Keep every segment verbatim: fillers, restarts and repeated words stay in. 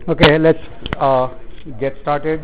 Okay, let's uh, get started.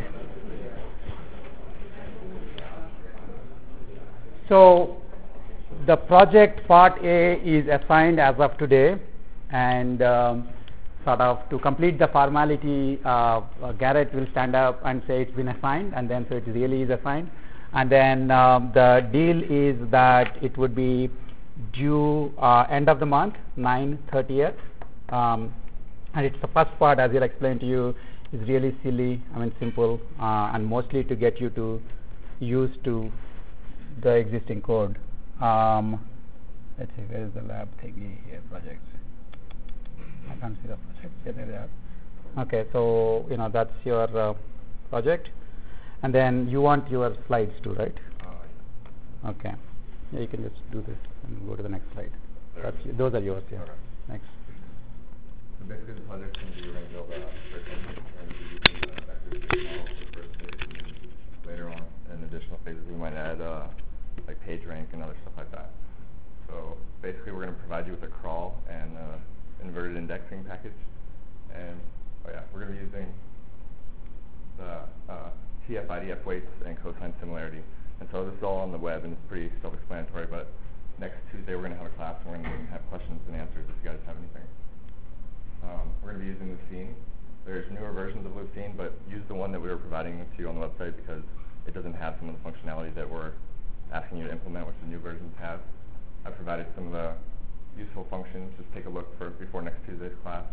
So the project part A is assigned as of today, and um, sort of to complete the formality, uh, uh, Garrett will stand up and say it's been assigned, and then so it really is assigned. And then um, the deal is that it would be due uh, end of the month, nine thirtieth. Um, and it's the first part, as I'll explain to you, is really silly, I mean simple, uh, and mostly to get you to use to the existing code. Um, let's see, where is the lab thingy here, projects? I can't see the project. Yeah, there they are. Okay, so you know that's your uh, project, and then you want your slides too, right? Okay, yeah, you can just do this and go to the next slide. That's, those are yours, yeah. Okay. Next. So basically, the project can be arranged over uh, first and using uh, vector space model for the first phase, and then later on in additional phases we might add uh, like PageRank and other stuff like that. So basically, we're going to provide you with a crawl and uh, inverted indexing package, and oh yeah, we're going to be using the uh, T F I D F weights and cosine similarity. And so this is all on the web and it's pretty self-explanatory. But next Tuesday we're going to have a class and we're going to have questions and answers if you guys have anything. Um, we're going to be using Lucene. There's newer versions of Lucene, but use the one that we were providing to you on the website because it doesn't have some of the functionality that we're asking you to implement, which the new versions have. I've provided some of the useful functions. Just take a look for before next Tuesday's class.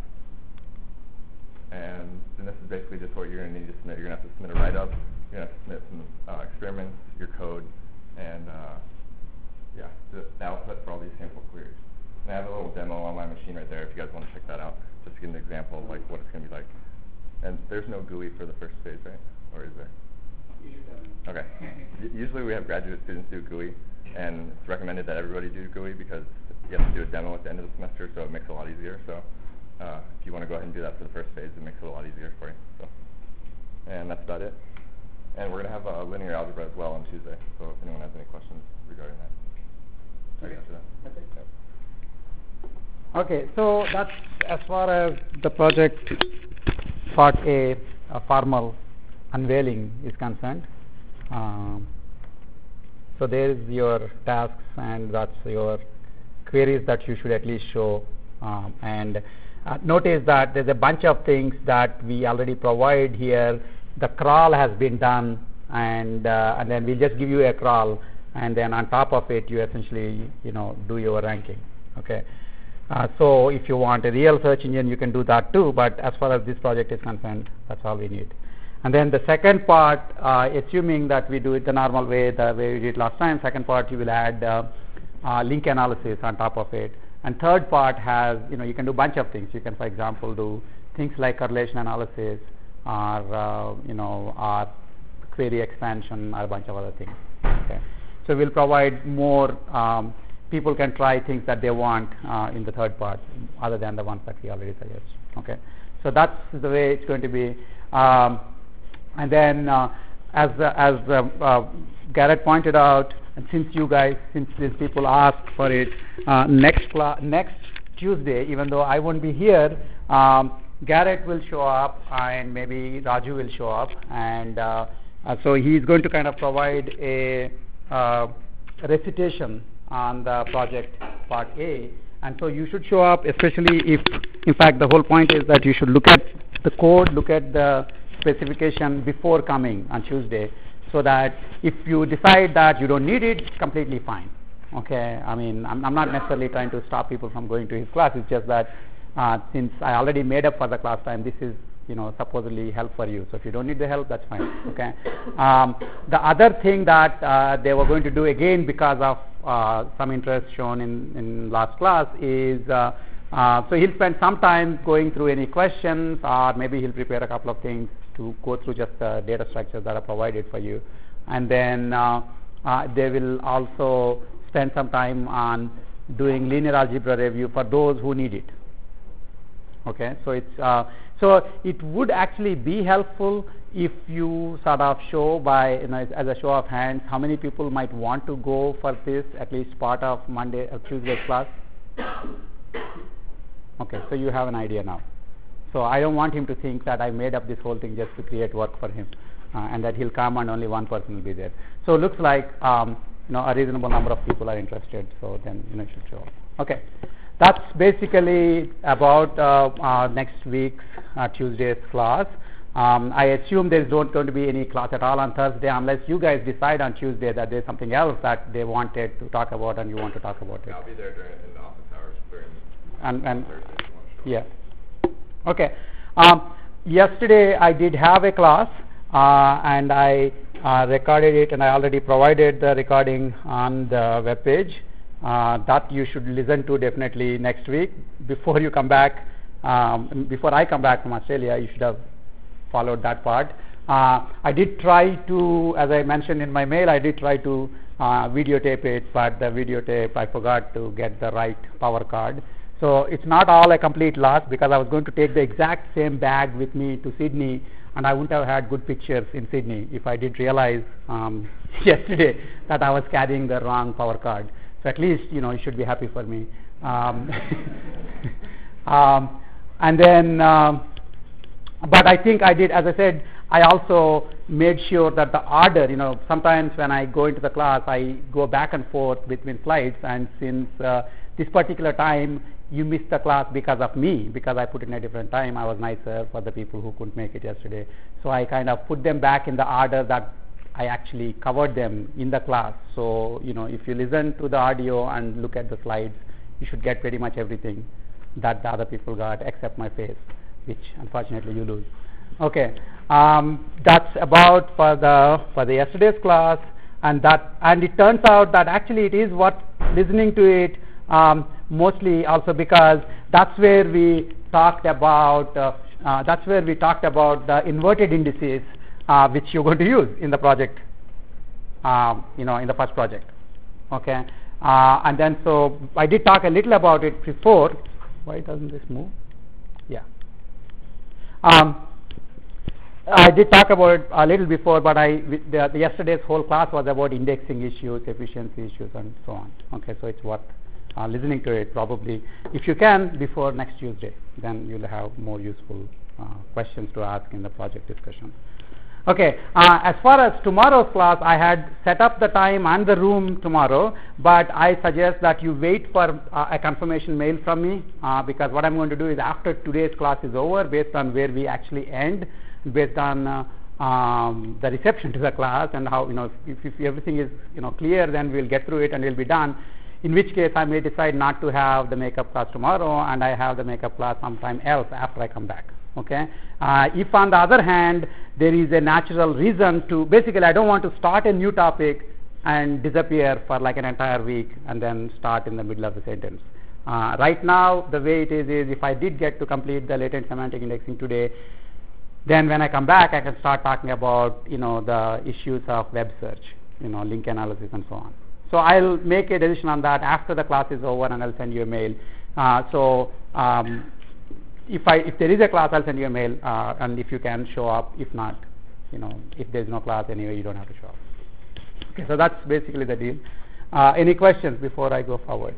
And then this is basically just what you're going to need to submit. You're going to have to submit a write-up. You're going to have to submit some uh, experiments, your code, and uh, yeah, the, the output for all these sample queries. And I have a little demo on my machine right there if you guys want to check that out, just to get an example of like what it's going to be like. And there's no G U I for the first phase, right? Or is there? Okay. Usually we have graduate students do G U I, and it's recommended that everybody do G U I because you have to do a demo at the end of the semester, so it makes it a lot easier. So uh, if you want to go ahead and do that for the first phase, it makes it a lot easier for you. So, and that's about it. And we're going to have a uh, linear algebra as well on Tuesday, so if anyone has any questions regarding that. Okay. Answer that. Okay. Yep. Okay, so that's as far as the project part A, a formal unveiling is concerned. Um, so there is your tasks and that's your queries that you should at least show. Um, and uh, notice that there's a bunch of things that we already provide here. The crawl has been done, and uh, and then we'll just give you a crawl, and then on top of it, you essentially you know do your ranking. Okay. Uh, so if you want a real search engine, you can do that too. But as far as this project is concerned, that's all we need. And then the second part, uh, assuming that we do it the normal way, the way we did last time, second part you will add uh, uh, link analysis on top of it. And third part has, you know, you can do a bunch of things. You can, for example, do things like correlation analysis, or uh, you know, or query expansion, or a bunch of other things. Okay. So we'll provide more. Um, people can try things that they want uh, in the third part, other than the ones that we already suggest. Okay. So that's the way it's going to be. Um, and then, uh, as uh, as uh, uh, Garrett pointed out, and since you guys, since these people asked for it, uh, next cla- next Tuesday, even though I won't be here, um, Garrett will show up, and maybe Raju will show up, and uh, uh, so he's going to kind of provide a uh, recitation on the project part A, and so you should show up, especially if, in fact, the whole point is that you should look at the code, look at the specification before coming on Tuesday, so that if you decide that you don't need it, it's completely fine. Okay, I mean, I'm, I'm not necessarily trying to stop people from going to his class. It's just that uh, since I already made up for the class time, this is you know supposedly help for you. So if you don't need the help, that's fine. Okay. Um, the other thing that uh, they were going to do again because of uh, some interest shown in, in last class is uh, uh, so he'll spend some time going through any questions, or maybe he'll prepare a couple of things to go through just the data structures that are provided for you, and then uh, uh, they will also spend some time on doing linear algebra review for those who need it. Okay, so it's uh, so it would actually be helpful if you sort of show by, you know, as a show of hands, how many people might want to go for this, at least part of Monday or Tuesday class. Okay, so you have an idea now. So I don't want him to think that I made up this whole thing just to create work for him, uh, and that he'll come and only one person will be there. So it looks like um, you know a reasonable number of people are interested. So then you know it should show up. Okay, that's basically about uh, uh, next week's uh, Tuesday's class. Um, I assume there's not going to be any class at all on Thursday unless you guys decide on Tuesday that there's something else that they wanted to talk about and you want to talk about it. I'll be there during in the office hours during and, and Thursday if you want to show yeah. up. Okay. Um, yesterday I did have a class uh, and I uh, recorded it, and I already provided the recording on the web page. Uh, that you should listen to definitely next week before you come back. Um, before I come back from Australia, you should have followed that part. Uh, I did try to, as I mentioned in my mail, I did try to uh, videotape it, but the videotape I forgot to get the right power card. So it's not all a complete loss because I was going to take the exact same bag with me to Sydney, and I wouldn't have had good pictures in Sydney if I did realize um, yesterday that I was carrying the wrong power card. So at least you know you should be happy for me. Um, um, and then. Um, But I think I did, as I said, I also made sure that the order, you know, sometimes when I go into the class, I go back and forth between slides, and since uh, this particular time you missed the class because of me, because I put it in a different time, I was nicer for the people who couldn't make it yesterday. So I kind of put them back in the order that I actually covered them in the class. So, you know, if you listen to the audio and look at the slides, you should get pretty much everything that the other people got except my face, which unfortunately you lose. Okay, um, that's about for the for the yesterday's class, and that and it turns out that actually it is worth listening to it, um, mostly also because that's where we talked about uh, uh, that's where we talked about the inverted indices, uh, which you're going to use in the project, um, you know, in the first project. Okay, uh, and then so I did talk a little about it before. Why doesn't this move? Yeah. Um, I did talk about it a little before, but I the, the yesterday's whole class was about indexing issues, efficiency issues, and so on. Okay, so it's worth uh, listening to it probably if you can before next Tuesday. Then you'll have more useful uh, questions to ask in the project discussion. Okay, uh, as far as tomorrow's class, I had set up the time and the room tomorrow, but I suggest that you wait for uh, a confirmation mail from me uh, because what I'm going to do is after today's class is over, based on where we actually end, based on uh, um, the reception to the class and how, you know, if, if everything is, you know, clear, then we'll get through it and we'll be done. In which case, I may decide not to have the makeup class tomorrow, and I have the makeup class sometime else after I come back. Okay. Uh, if on the other hand there is a natural reason to, basically I don't want to start a new topic and disappear for like an entire week and then start in the middle of the sentence. Uh, right now the way it is is if I did get to complete the latent semantic indexing today, then when I come back I can start talking about, you know, the issues of web search, you know, link analysis and so on. So I'll make a decision on that after the class is over, and I'll send you a mail. Uh, so um, If I if there is a class, I'll send you a mail, uh, and if you can show up. If not, you know, if there's no class anyway, you don't have to show up. Okay, so that's basically the deal. Uh, any questions before I go forward?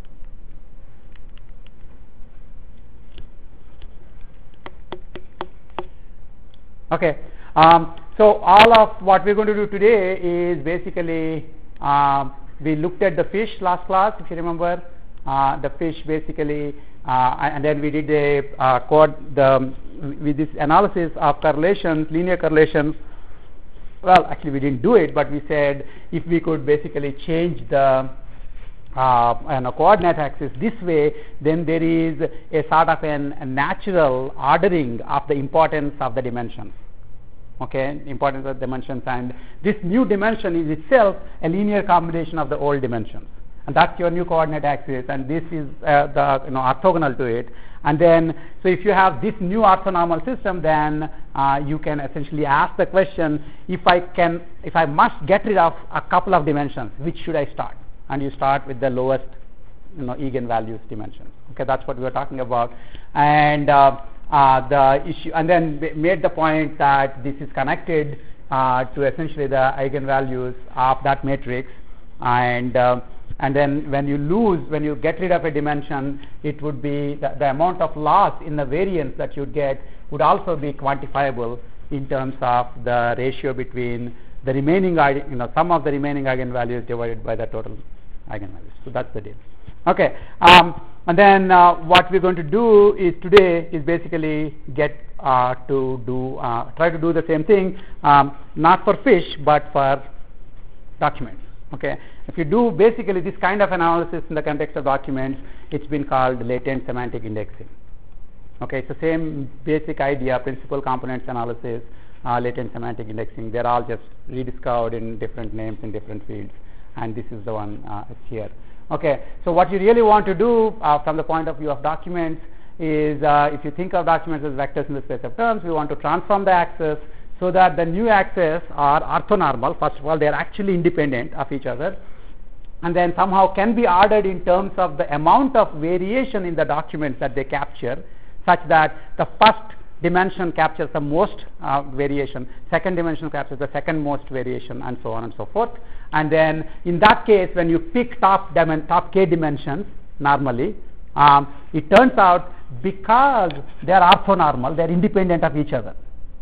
Okay, um, so all of what we're going to do today is basically um, we looked at the fish last class, if you remember. Uh, the fish basically. Uh, and then we did a uh, code the with this analysis of correlations, linear correlations. Well, actually we didn't do it, but we said if we could basically change the uh, you know, coordinate axis this way, then there is a sort of an, a natural ordering of the importance of the dimensions. Okay, importance of dimensions, and this new dimension is itself a linear combination of the old dimensions. And that's your new coordinate axis, and this is uh, the you know orthogonal to it. And then, so if you have this new orthonormal system, then uh, you can essentially ask the question: if I can, if I must get rid of a couple of dimensions, which should I start? And you start with the lowest, you know, eigenvalues dimensions. Okay, that's what we were talking about. And uh, uh, the issue, and then made the point that this is connected uh, to essentially the eigenvalues of that matrix, and uh, and then when you lose, when you get rid of a dimension, it would be the, the amount of loss in the variance that you get would also be quantifiable in terms of the ratio between the remaining, you know, sum of the remaining eigenvalues divided by the total eigenvalues. So that's the deal. Okay, um, and then uh, what we're going to do is today is basically get uh, to do uh, try to do the same thing, um, not for fish but for documents. Okay, if you do basically this kind of analysis in the context of documents, it's been called latent semantic indexing. Okay, it's the same basic idea, principal components analysis, uh, latent semantic indexing. They're all just rediscovered in different names in different fields, and this is the one uh, it's here. Okay, so what you really want to do uh, from the point of view of documents is, uh, if you think of documents as vectors in the space of terms, we want to transform the axes so that the new axes are orthonormal. First of all, they are actually independent of each other, and then somehow can be ordered in terms of the amount of variation in the documents that they capture, such that the first dimension captures the most uh, variation, second dimension captures the second most variation, and so on and so forth. And then in that case, when you pick top dimen- top k dimensions normally, um, it turns out because they are orthonormal, they are independent of each other.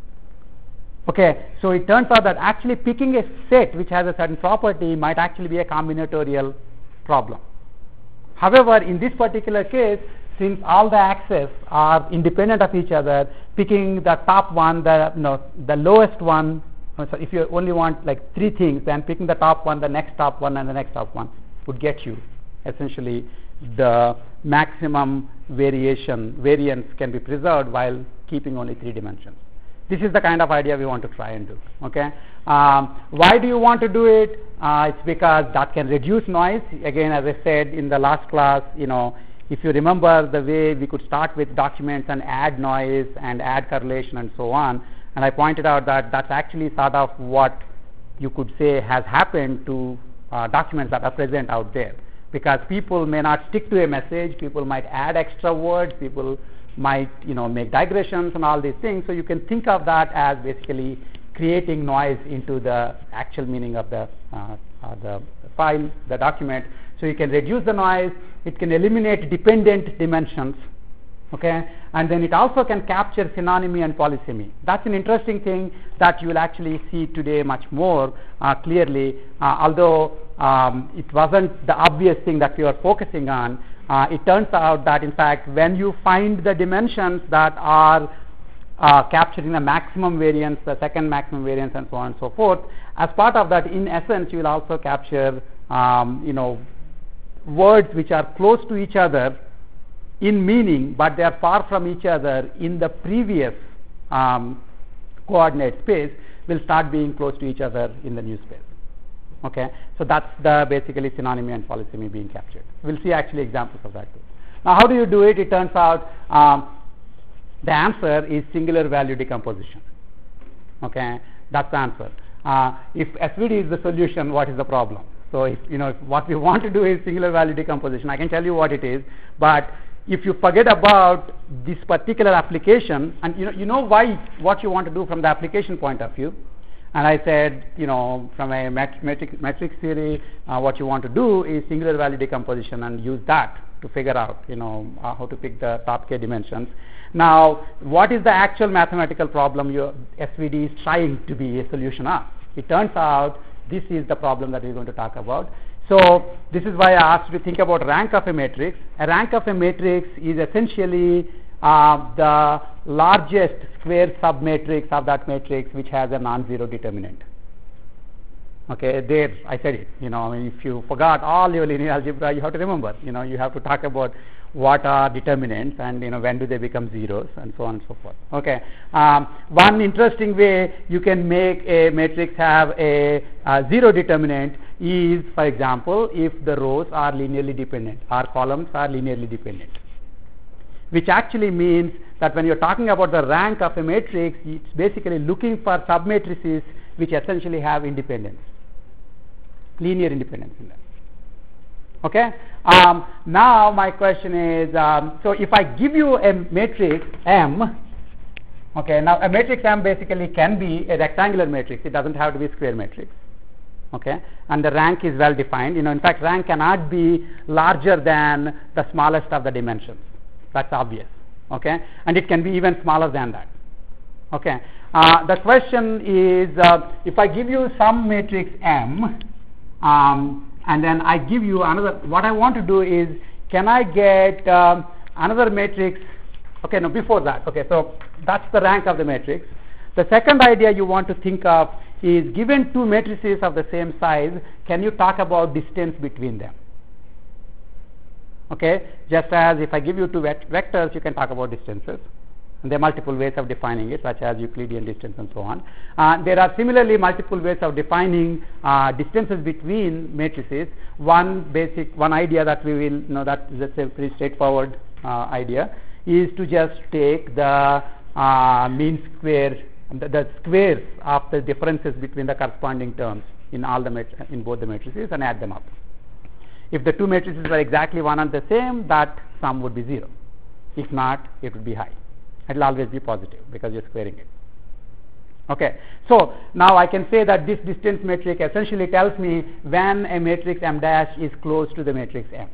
Okay, so it turns out that actually picking a set which has a certain property might actually be a combinatorial problem. However, in this particular case, since all the axes are independent of each other, picking the top one, the you know the lowest one. So if you only want like three things, then picking the top one, the next top one, and the next top one would get you essentially the maximum variation variance can be preserved while keeping only three dimensions. This is the kind of idea we want to try and do. Okay, um, why do you want to do it? Uh, it's because that can reduce noise. Again, as I said in the last class, you know, if you remember the way we could start with documents and add noise and add correlation and so on, and I pointed out that that's actually sort of what you could say has happened to uh, documents that are present out there, because people may not stick to a message, people might add extra words, people might you know make digressions and all these things. So you can think of that as basically creating noise into the actual meaning of the uh, uh, the file, the document. So you can reduce the noise, it can eliminate dependent dimensions, okay, and then it also can capture synonymy and polysemy. That's an interesting thing that you will actually see today much more uh, clearly, uh, although um, it wasn't the obvious thing that we were focusing on. Uh, it turns out that in fact when you find the dimensions that are uh, capturing the maximum variance, the second maximum variance, and so on and so forth, as part of that, in essence, you will also capture um, you know words which are close to each other in meaning, but they are far from each other in the previous um, coordinate space, will start being close to each other in the new space. Okay, so that's the basically synonymy and polysemy being captured. We'll see actually examples of that too. Now, how do you do it? It turns out um, the answer is singular value decomposition. Okay, that's the answer. Uh, if S V D is the solution, what is the problem? So if you know if what we want to do is singular value decomposition, I can tell you what it is, but if you forget about this particular application, and you know you know why what you want to do from the application point of view, and I said you know from a mat- matrix, matrix theory, uh, what you want to do is singular value decomposition and use that to figure out you know uh, how to pick the top k dimensions. Now, what is the actual mathematical problem your S V D is trying to be a solution of? It turns out this is the problem that we're going to talk about. So this is why I asked you to think about rank of a matrix. A rank of a matrix is essentially uh, the largest square submatrix of that matrix which has a non-zero determinant. Okay, there I said it. You know, I mean, if you forgot all your linear algebra, you have to remember. You know, you have to talk about what are determinants and you know when do they become zeros and so on and so forth. Okay, um, one interesting way you can make a matrix have a, a zero determinant is, for example, if the rows are linearly dependent or columns are linearly dependent, which actually means that when you're talking about the rank of a matrix, it's basically looking for submatrices which essentially have independence, linear independence in them. Okay. Um, now my question is, um, so if I give you a matrix M, okay, now a matrix M basically can be a rectangular matrix. It doesn't have to be a square matrix. okay, and the rank is well defined. You know, in fact, rank cannot be larger than the smallest of the dimensions. That's obvious, okay, and it can be even smaller than that, okay. Uh, the question is, uh, if I give you some matrix M, um, and then I give you another, what I want to do is, can I get um, another matrix? Okay, no, before that, okay, so that's the rank of the matrix. The second idea you want to think of is, given two matrices of the same size, can you talk about distance between them? Okay, just as if I give you two vect vectors, you can talk about distances. And there are multiple ways of defining it, such as Euclidean distance and so on. Uh, there are similarly multiple ways of defining uh, distances between matrices. One basic, one idea that we will, you know, that is a pretty straightforward uh, idea, is to just take the uh, mean square, the, the squares of the differences between the corresponding terms in all the mat in both the matrices and add them up. If the two matrices are exactly one and the same, that sum would be zero. If not, it would be high. It will always be positive because you're squaring it. Okay, so now I can say that this distance metric essentially tells me when a matrix M dash is close to the matrix M.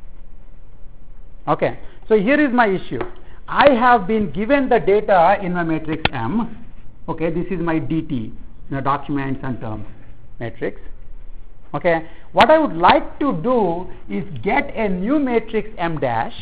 Okay, so here is my issue. I have been given the data in my matrix M. Okay, this is my D T, you know, documents and terms matrix. Okay, what I would like to do is get a new matrix M dash.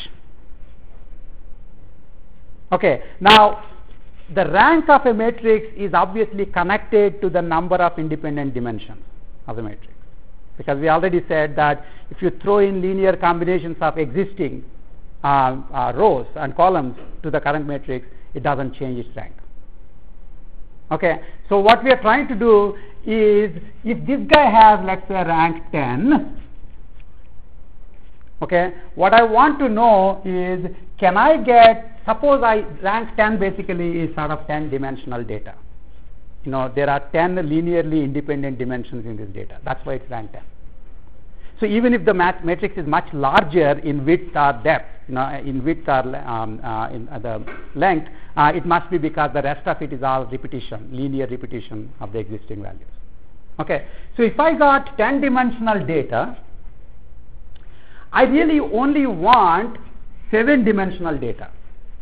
Okay, now the rank of a matrix is obviously connected to the number of independent dimensions of the matrix, because we already said that if you throw in linear combinations of existing uh, uh, rows and columns to the current matrix, it doesn't change its rank. Okay, so what we are trying to do is, if this guy has, let's say, rank ten, okay, what I want to know is, can I get, suppose I rank ten basically is sort of ten dimensional data. You know, there are ten linearly independent dimensions in this data. That's why it's rank ten. So even if the mat matrix is much larger in width or depth, you know, in width or um, uh, in uh, the length, uh, it must be because the rest of it is all repetition, linear repetition of the existing values. Okay, so if I got ten dimensional data, I really only want seven dimensional data.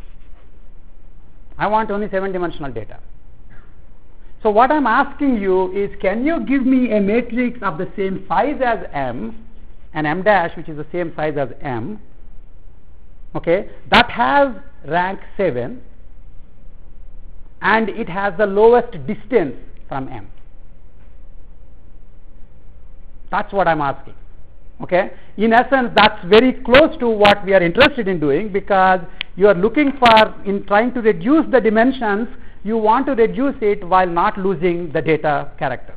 I want only seven dimensional data. So what I'm asking you is, can you give me a matrix of the same size as M, and M dash which is the same size as M, okay, that has rank seven and it has the lowest distance from M. That's what I'm asking. Okay, in essence, that's very close to what we are interested in doing, because you are looking for, in trying to reduce the dimensions, you want to reduce it while not losing the data character.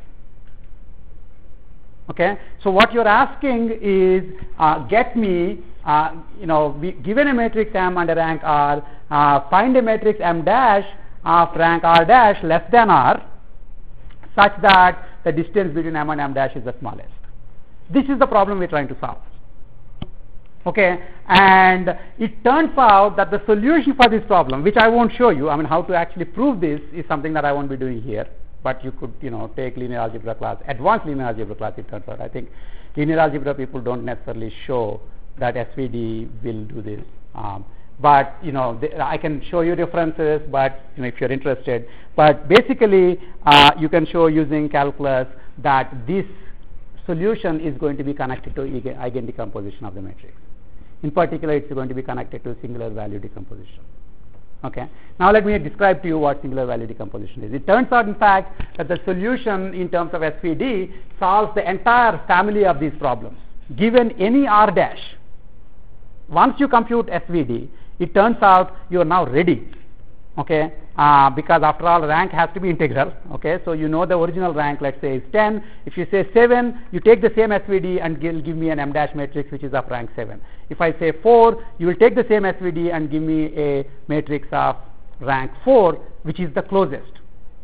Okay, so what you're asking is, uh, get me, uh, you know, we, given a matrix M and a rank R, uh, find a matrix M dash of rank R dash less than R, such that the distance between M and M dash is the smallest. This is the problem we're trying to solve. Okay, and it turns out that the solution for this problem, which I won't show you, I mean, how to actually prove this is something that I won't be doing here, but you could, you know, take linear algebra class, advanced linear algebra class, it turns out. I think linear algebra people don't necessarily show that S V D will do this. Um, but, you know, they, I can show you references, but, you know, if you're interested. But basically, uh, you can show using calculus that this solution is going to be connected to eigen, eigen decomposition of the matrix. In particular, it's going to be connected to singular value decomposition. Okay. Now let me describe to you what singular value decomposition is. It turns out, in fact, that the solution in terms of S V D solves the entire family of these problems. Given any R dash, once you compute S V D, it turns out you are now ready. Okay, uh, because after all, rank has to be integral. Okay, so you know the original rank, let's say, is ten. If you say seven, you take the same S V D and give, give me an M dash matrix which is of rank seven. If I say four, you will take the same S V D and give me a matrix of rank four, which is the closest.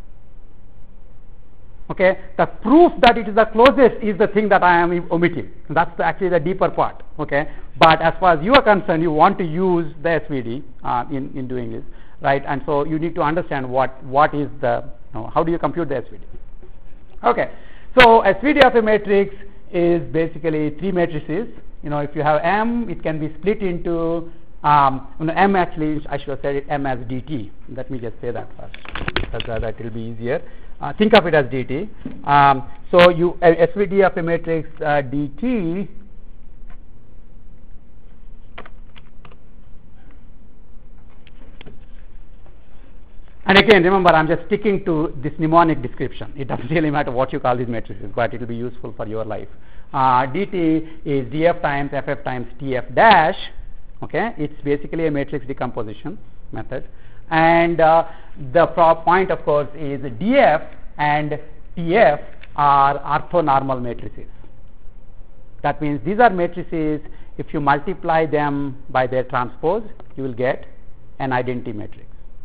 Okay, the proof that it is the closest is the thing that I am omitting. That's the, actually the deeper part. Okay, but as far as you are concerned, you want to use the S V D uh, in in doing this. Right, and so you need to understand what what is the, you know, how do you compute the S V D. Okay, So S V D of a matrix is basically three matrices. You know, if you have M, it can be split into um, you know, M actually, I should have said it M as D T. Let me just say that first, because uh, that will be easier. Uh, think of it as D T. Um, so you uh, S V D of a matrix uh, D T and again, remember, I'm just sticking to this mnemonic description. It doesn't really matter what you call these matrices, but it will be useful for your life. Uh, D T is D F times F F times T F dash. Okay, it's basically a matrix decomposition method, and uh, the pro point, of course, is D F and T F are orthonormal matrices. That means these are matrices. If you multiply them by their transpose, you will get an identity matrix.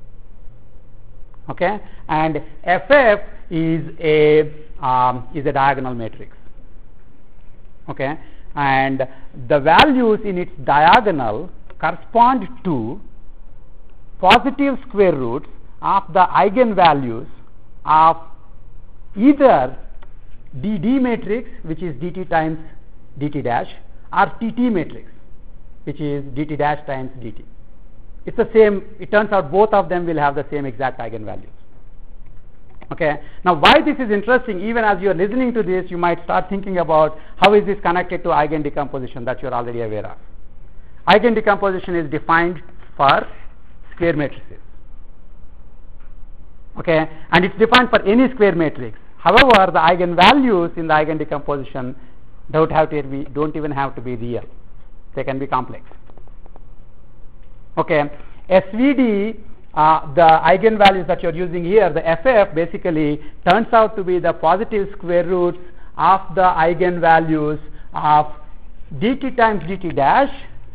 Okay, and F F is a um, is a diagonal matrix. Okay, and the values in its diagonal correspond to positive square roots of the eigenvalues of either D D matrix, which is D T times D T dash, or T T matrix, which is D T dash times D T. It's the same. It turns out both of them will have the same exact eigenvalues. Okay. Now, why this is interesting, even as you are listening to this, you might start thinking about how is this connected to eigen decomposition that you are already aware of. Eigen decomposition is defined for square matrices. Okay, and it's defined for any square matrix. However, the eigenvalues in the eigen decomposition don't have to be, don't even have to be real. They can be complex. Okay, S V D, uh, the eigenvalues that you're using here, the F F basically turns out to be the positive square roots of the eigenvalues of D T times D T dash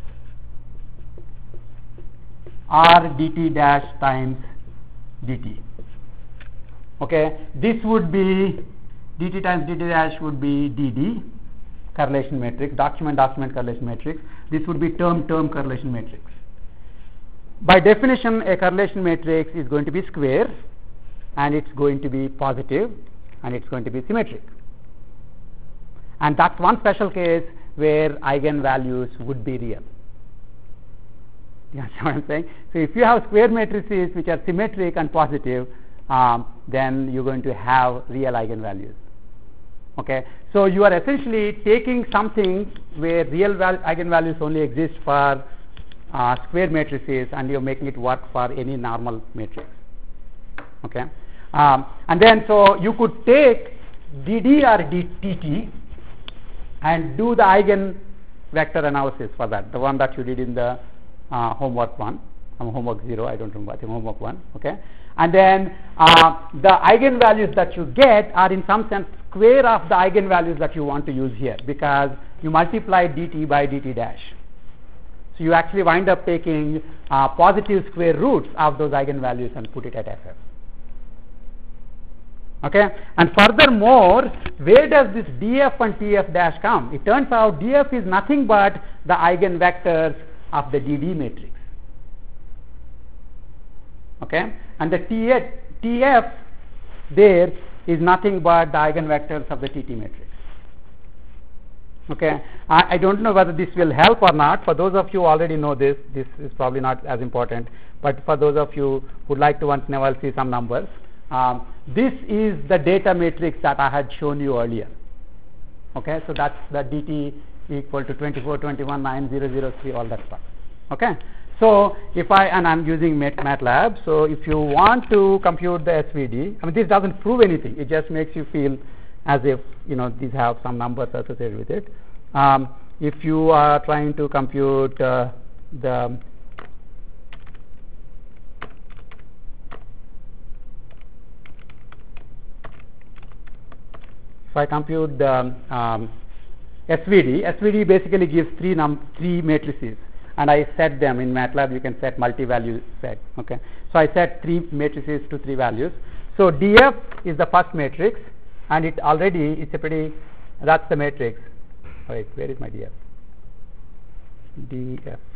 or D T dash times D T. Okay, this would be D T times D T dash would be D D correlation matrix, document document correlation matrix. This would be term term correlation matrix. By definition, a correlation matrix is going to be square, and it's going to be positive, and it's going to be symmetric. And that's one special case where eigenvalues would be real. You understand what I'm saying? So if you have square matrices which are symmetric and positive, um, then you're going to have real eigenvalues. Okay, so you are essentially taking something where real val eigenvalues only exist for uh, square matrices, and you're making it work for any normal matrix. Okay, um, and then so you could take D D or D T and do the eigenvector analysis for that, the one that you did in the uh, homework one, um, homework zero, I don't remember, I think homework one. Okay, and then uh, the eigenvalues that you get are in some sense square of the eigenvalues that you want to use here, because you multiply dt by dt dash. So you actually wind up taking uh, positive square roots of those eigenvalues and put it at F F. Okay, and furthermore, where does this D F and T F dash come? It turns out D F is nothing but the eigenvectors of the D D matrix. Okay, and the T F there is nothing but the eigenvectors of the T T matrix. Okay, I, I don't know whether this will help or not. For those of you who already know this, this is probably not as important. But for those of you who would like to once in a while see some numbers, um, this is the data matrix that I had shown you earlier. Okay, so that's the D T equal to twenty-four, twenty-one, nine, zero, zero, three, all that stuff. Okay, so if I, and I'm using Mat MATLAB, so if you want to compute the S V D, I mean, this doesn't prove anything. It just makes you feel as if, you know, these have some numbers associated with it. Um, if you are trying to compute uh, the if I compute the um, S V D, S V D basically gives three num three matrices, and I set them in MATLAB. You can set multi-value set. Okay, so I set three matrices to three values. So D F is the first matrix, and it already it's a pretty that's the matrix. Wait, where is my D F? D F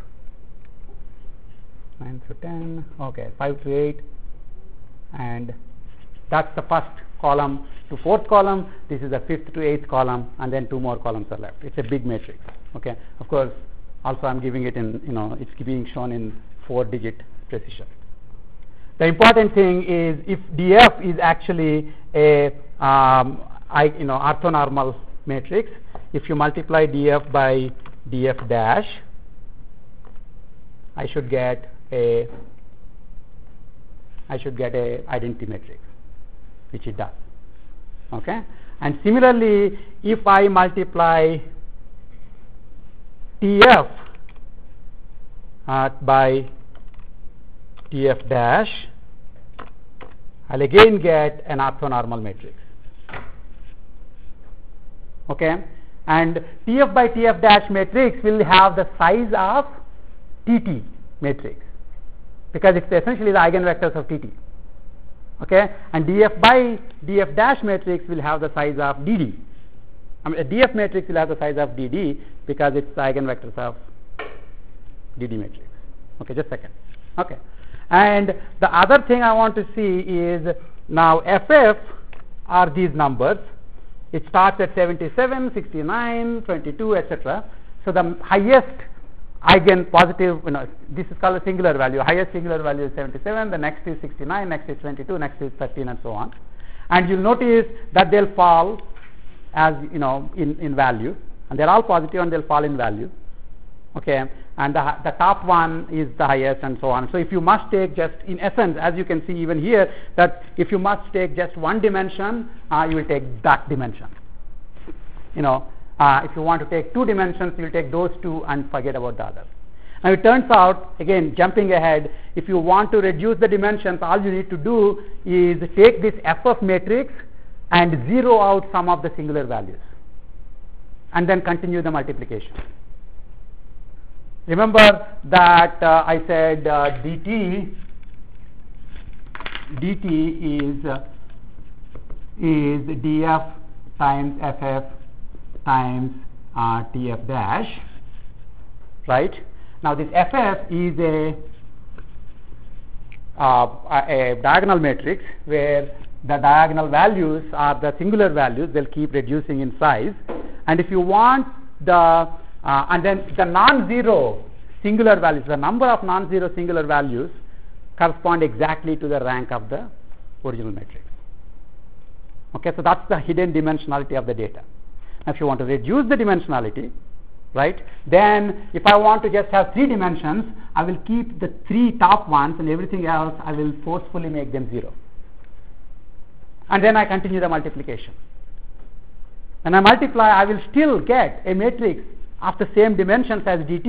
nine through ten. Okay, five to eight, and That's the first column to fourth column. This is the fifth to eighth column, and then two more columns are left. It's a big matrix. Okay. Of course, also I'm giving it in, you know, it's being shown in four-digit precision. The important thing is if D F is actually a um, I, you know, orthonormal matrix, if you multiply D F by D F dash, I should get a I should get a identity matrix, which it does. Okay, and similarly, if I multiply T F uh, by T F dash, I'll again get an orthonormal matrix. Okay, and T F by T F dash matrix will have the size of T T matrix, because it's essentially the eigenvectors of T T. Okay, and D F by D F dash matrix will have the size of D D. I mean, a D F matrix will have the size of D D because it's the eigenvectors of D D matrix. Okay, just a second. Okay, and the other thing I want to see is now F F are these numbers. It starts at seventy-seven, sixty-nine, twenty-two, et cetera. So the highest eigen positive, you know, this is called a singular value. Highest singular value is seventy-seven. The next is sixty-nine. Next is twenty-two. Next is thirteen, and so on. And you'll notice that they'll fall as, you know, in in value, and they're all positive, and they'll fall in value. Okay, and the the top one is the highest, and so on. So if you must take just, in essence, as you can see even here, that if you must take just one dimension, uh, you will take that dimension. You know, uh, if you want to take two dimensions, you will take those two and forget about the other. Now it turns out, again, jumping ahead, if you want to reduce the dimensions, all you need to do is take this F F matrix and zero out some of the singular values, and then continue the multiplication. Remember that uh, I said uh, dt dt is uh, is df times ff times uh, tf dash, right? Now this ff is a uh, a diagonal matrix where the diagonal values are the singular values. They'll keep reducing in size, and if you want the Uh, and then the non-zero singular values, the number of non-zero singular values correspond exactly to the rank of the original matrix. Okay, so that's the hidden dimensionality of the data. Now, if you want to reduce the dimensionality, right, then if I want to just have three dimensions, I will keep the three top ones, and everything else I will forcefully make them zero. And then I continue the multiplication. When I multiply, I will still get a matrix of the same dimensions as dt,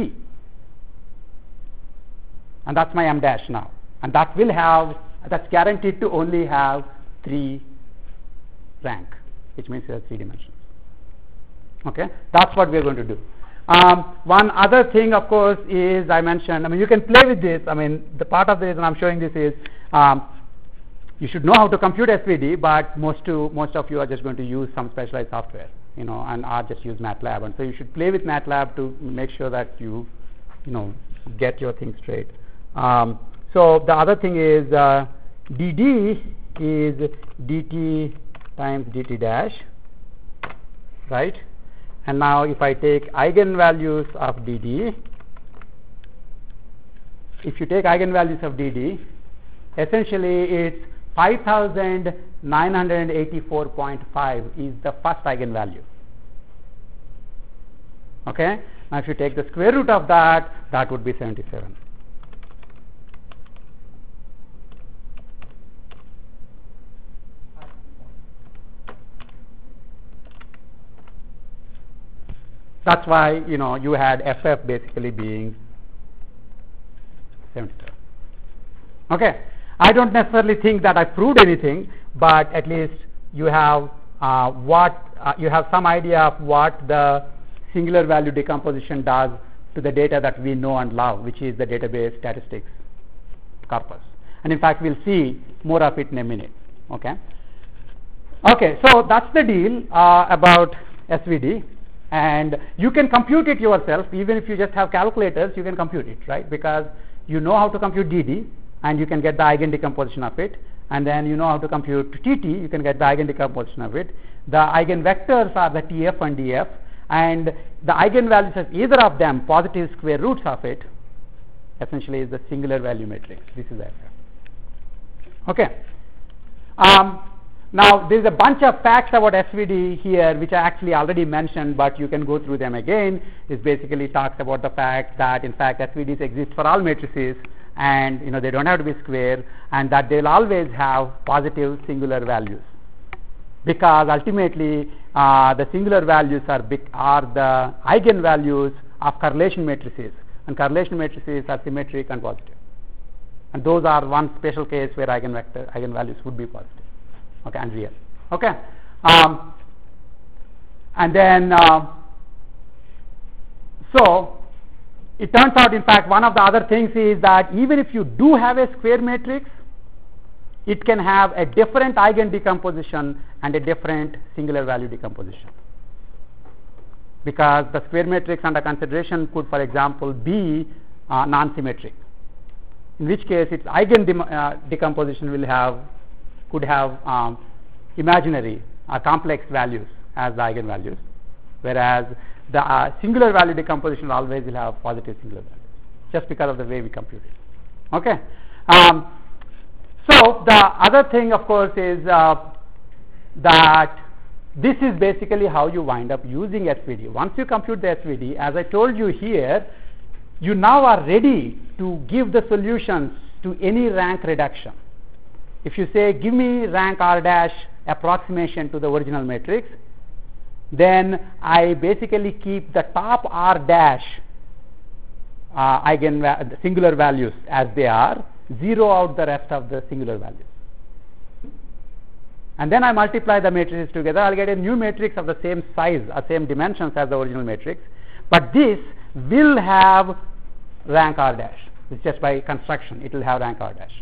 and that's my m dash now, and that will have, that's guaranteed to only have three rank, which means it has three dimensions. Okay, that's what we're going to do. Um, one other thing, of course, is I mentioned, I mean, you can play with this. I mean, the part of the reason I'm showing this is um, you should know how to compute S V D, but most to most of you are just going to use some specialized software, you know, and or just use MATLAB. And so you should play with MATLAB to make sure that you, you know, get your thing straight. Um, so the other thing is uh, D D is dt times dt dash, right? And now if I take eigenvalues of D D, if you take eigenvalues of D D, essentially it's five thousand nine hundred eighty-four point five is the first eigenvalue. Okay, now if you take the square root of that, that would be seventy-seven. That's why, you know, you had F F basically being seventy-seven. Okay, I don't necessarily think that I proved anything, but at least you have uh, what uh, you have some idea of what the singular value decomposition does to the data that we know and love, which is the database statistics corpus. And in fact, we'll see more of it in a minute. Okay. Okay, so that's the deal uh, about S V D. And you can compute it yourself, even if you just have calculators, you can compute it, right? Because you know how to compute D D, and you can get the eigen decomposition of it, and then you know how to compute T T, you can get the eigen decomposition of it. The eigenvectors are the T F and D F, and the eigenvalues of either of them, positive square roots of it, essentially is the singular value matrix. This is F F. Okay. Um, now there is a bunch of facts about S V D here which I actually already mentioned, but you can go through them again. It basically talks about the fact that in fact S V Ds exist for all matrices, and you know they don't have to be square, and that they will always have positive singular values, because ultimately uh, the singular values are big, are the eigenvalues of correlation matrices, and correlation matrices are symmetric and positive, and those are one special case where eigenvector eigenvalues would be positive, okay, and real. Okay, um, and then uh, so it turns out, in fact, one of the other things is that even if you do have a square matrix, it can have a different eigen decomposition and a different singular value decomposition, because the square matrix under consideration could, for example, be uh, non-symmetric, in which case its eigen de- uh, decomposition will have could have um, imaginary or complex values as the eigenvalues, whereas the uh, singular value decomposition always will have positive singular values, just because of the way we compute it. Okay. Um, so the other thing, of course, is uh, that this is basically how you wind up using S V D. Once you compute the S V D, as I told you here, you now are ready to give the solutions to any rank reduction. If you say, give me rank R dash approximation to the original matrix, then I basically keep the top R dash uh, eigen the singular values as they are, zero out the rest of the singular values, and then I multiply the matrices together. I'll get a new matrix of the same size or same dimensions as the original matrix, but this will have rank R dash. It's just by construction, it will have rank R dash.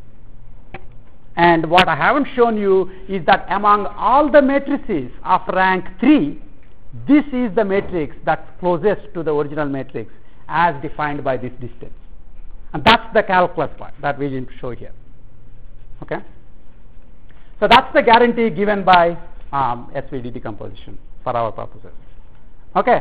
And what I haven't shown you is that among all the matrices of rank three, this is the matrix that's closest to the original matrix as defined by this distance. And that's the calculus part that we didn't show here. Okay? So that's the guarantee given by um, S V D decomposition for our purposes. Okay?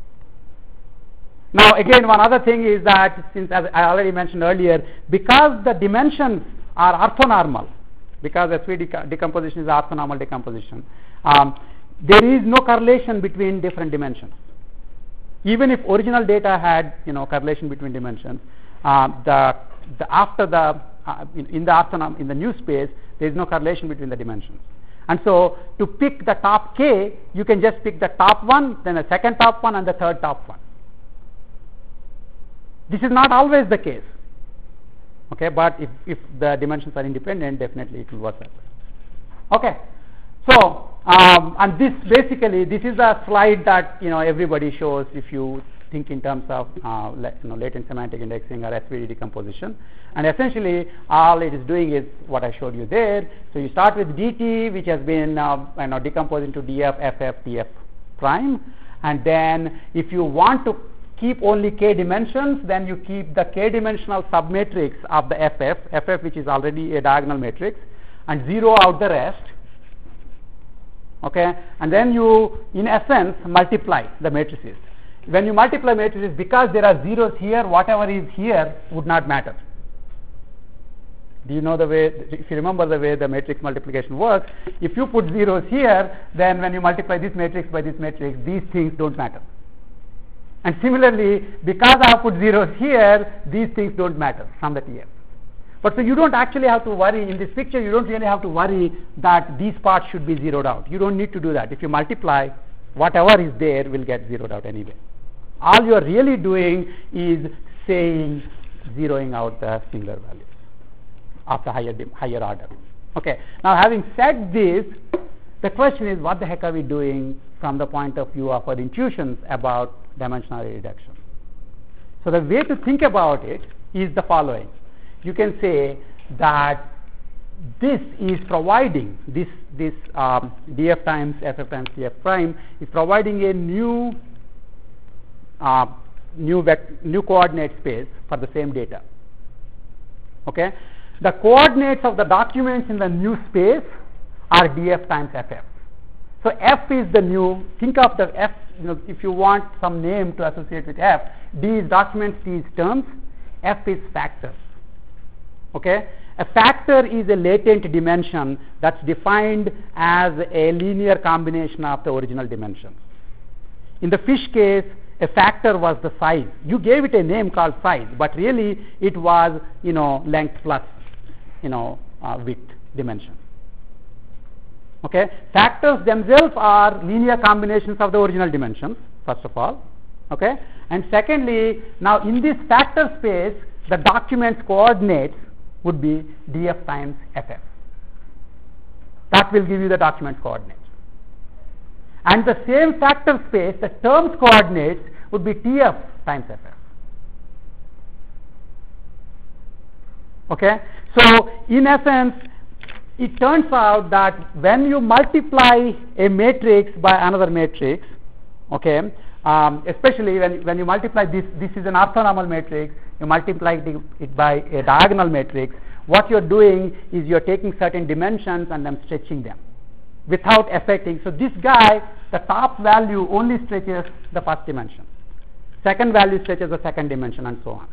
Now again, one other thing is that, since as I already mentioned earlier, because the dimensions are orthonormal, because S V D decomposition is orthonormal decomposition, um, there is no correlation between different dimensions. Even if original data had, you know, correlation between dimensions, uh, the, the after the uh, in, in the orthonorm in the new space, there is no correlation between the dimensions. And so, to pick the top k, you can just pick the top one, then the second top one, and the third top one. This is not always the case. Okay, but if, if the dimensions are independent, definitely it will work that way. Okay, so um, and this basically this is a slide that you know everybody shows if you think in terms of uh, la- you know latent semantic indexing or S V D decomposition, and essentially all it is doing is what I showed you there. So you start with D T, which has been uh, you know decomposed into D F, F F, T F prime, and then if you want to keep only k dimensions, then you keep the k dimensional submatrix of the F F, F F which is already a diagonal matrix, and zero out the rest. Okay, and then you in essence multiply the matrices. When you multiply matrices, because there are zeros here, whatever is here would not matter. Do you know the way, if you remember the way the matrix multiplication works, if you put zeros here, then when you multiply this matrix by this matrix, these things don't matter. And similarly, because I have put zeros here, these things don't matter from the T F. But so you don't actually have to worry, in this picture you don't really have to worry that these parts should be zeroed out. You don't need to do that. If you multiply, whatever is there will get zeroed out anyway. All you are really doing is saying zeroing out the singular values of the higher, higher order. Okay. Now having said this, the question is, what the heck are we doing from the point of view of our intuitions about dimensionality reduction? So the way to think about it is the following. You can say that this is providing, this, this um, D F times F F times T F prime is providing a new, uh, new, vec- new coordinate space for the same data. Okay? the coordinates of the documents in the new space are df times ff. So f is the new, think of the f, you know, if you want some name to associate with f, d is documents, t is terms, f is factors. Okay? A factor is a latent dimension that's defined as a linear combination of the original dimensions. In the fish case, a factor was the size. You gave it a name called size, but really it was, you know, length plus, you know, uh, width dimension. Okay? Factors themselves are linear combinations of the original dimensions, first of all. Okay? And secondly, now in this factor space, the document's coordinates would be df times ff. That will give you the document coordinates. And the same factor space, the terms coordinates would be tf times ff. Okay? So in essence, it turns out that when you multiply a matrix by another matrix, okay, um, especially when, when you multiply this, this is an orthonormal matrix, you multiply it by a diagonal matrix, what you're doing is you're taking certain dimensions and then stretching them without affecting. So this guy, the top value only stretches the first dimension. Second value stretches the second dimension and so on.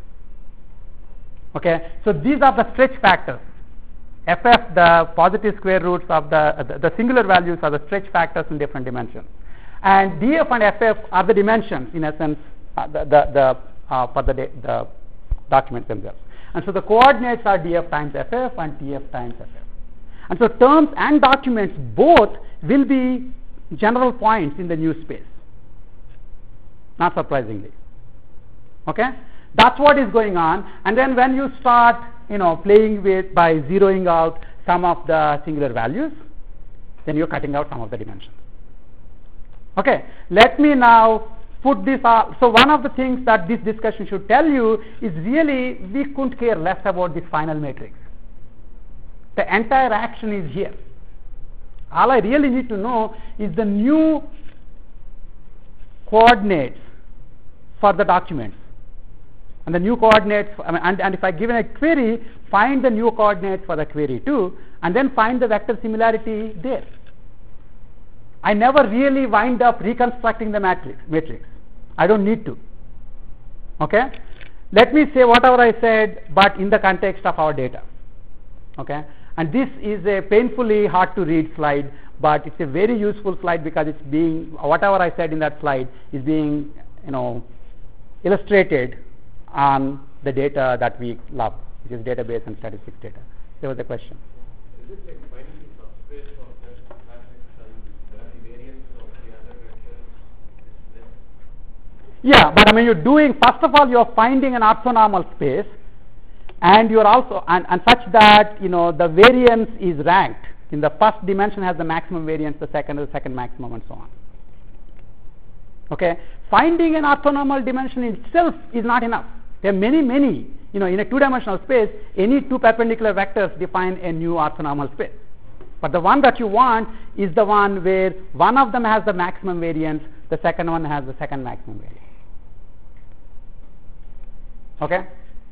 Okay, so these are the stretch factors. Ff, the positive square roots of the, the, the singular values are the stretch factors in different dimensions. And df and ff are the dimensions, in essence, uh, the, the, the, uh, for the, the documents themselves. And so the coordinates are df times ff and tf times ff. And so terms and documents both will be general points in the new space, not surprisingly. Okay? That's what is going on. And then when you start, you know, playing with by zeroing out some of the singular values, then you're cutting out some of the dimensions. Okay, let me now put this up. So one of the things that this discussion should tell you is really we couldn't care less about this final matrix. The entire action is here. All I really need to know is the new coordinates for the documents. And the new coordinates, I mean, and, and if I given a query, find the new coordinates for the query too, and then find the vector similarity there. I never really wind up reconstructing the matrix. matrix. I don't need to. Okay? Let me say whatever I said, but in the context of our data. Okay? And this is a painfully hard to read slide, but it's a very useful slide because it's being, whatever I said in that slide is being, you know, illustrated on the data that we love, which is database and statistics data. There was a question. Is it like finding the subspace of that matrix and the variance of the other vectors is less? Yeah, but I mean, you're doing, first of all, you're finding an orthonormal space, and you're also, and, and such that, you know, the variance is ranked. In the first dimension has the maximum variance, the second is the second maximum, and so on. Okay? Finding an orthonormal dimension itself is not enough. There are many, many, you know, in a two-dimensional space, any two perpendicular vectors define a new orthonormal space. But the one that you want is the one where one of them has the maximum variance, the second one has the second maximum variance. Okay?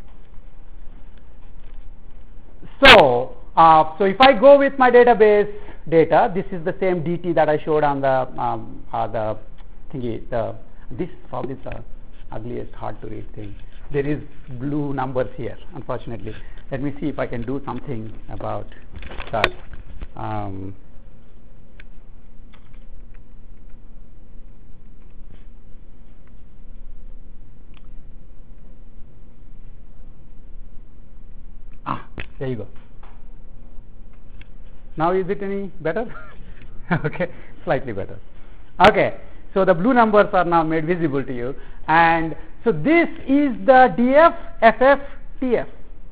So, uh, so if I go with my database data, this is the same D T that I showed on the um, uh, the thingy. The this probably is the ugliest, hard to read thing. There is blue numbers here, unfortunately. Let me see if I can do something about that. Um, ah, there you go. Now is it any better? Okay, slightly better. Okay, so the blue numbers are now made visible to you, and so this is the D F, F F, T F.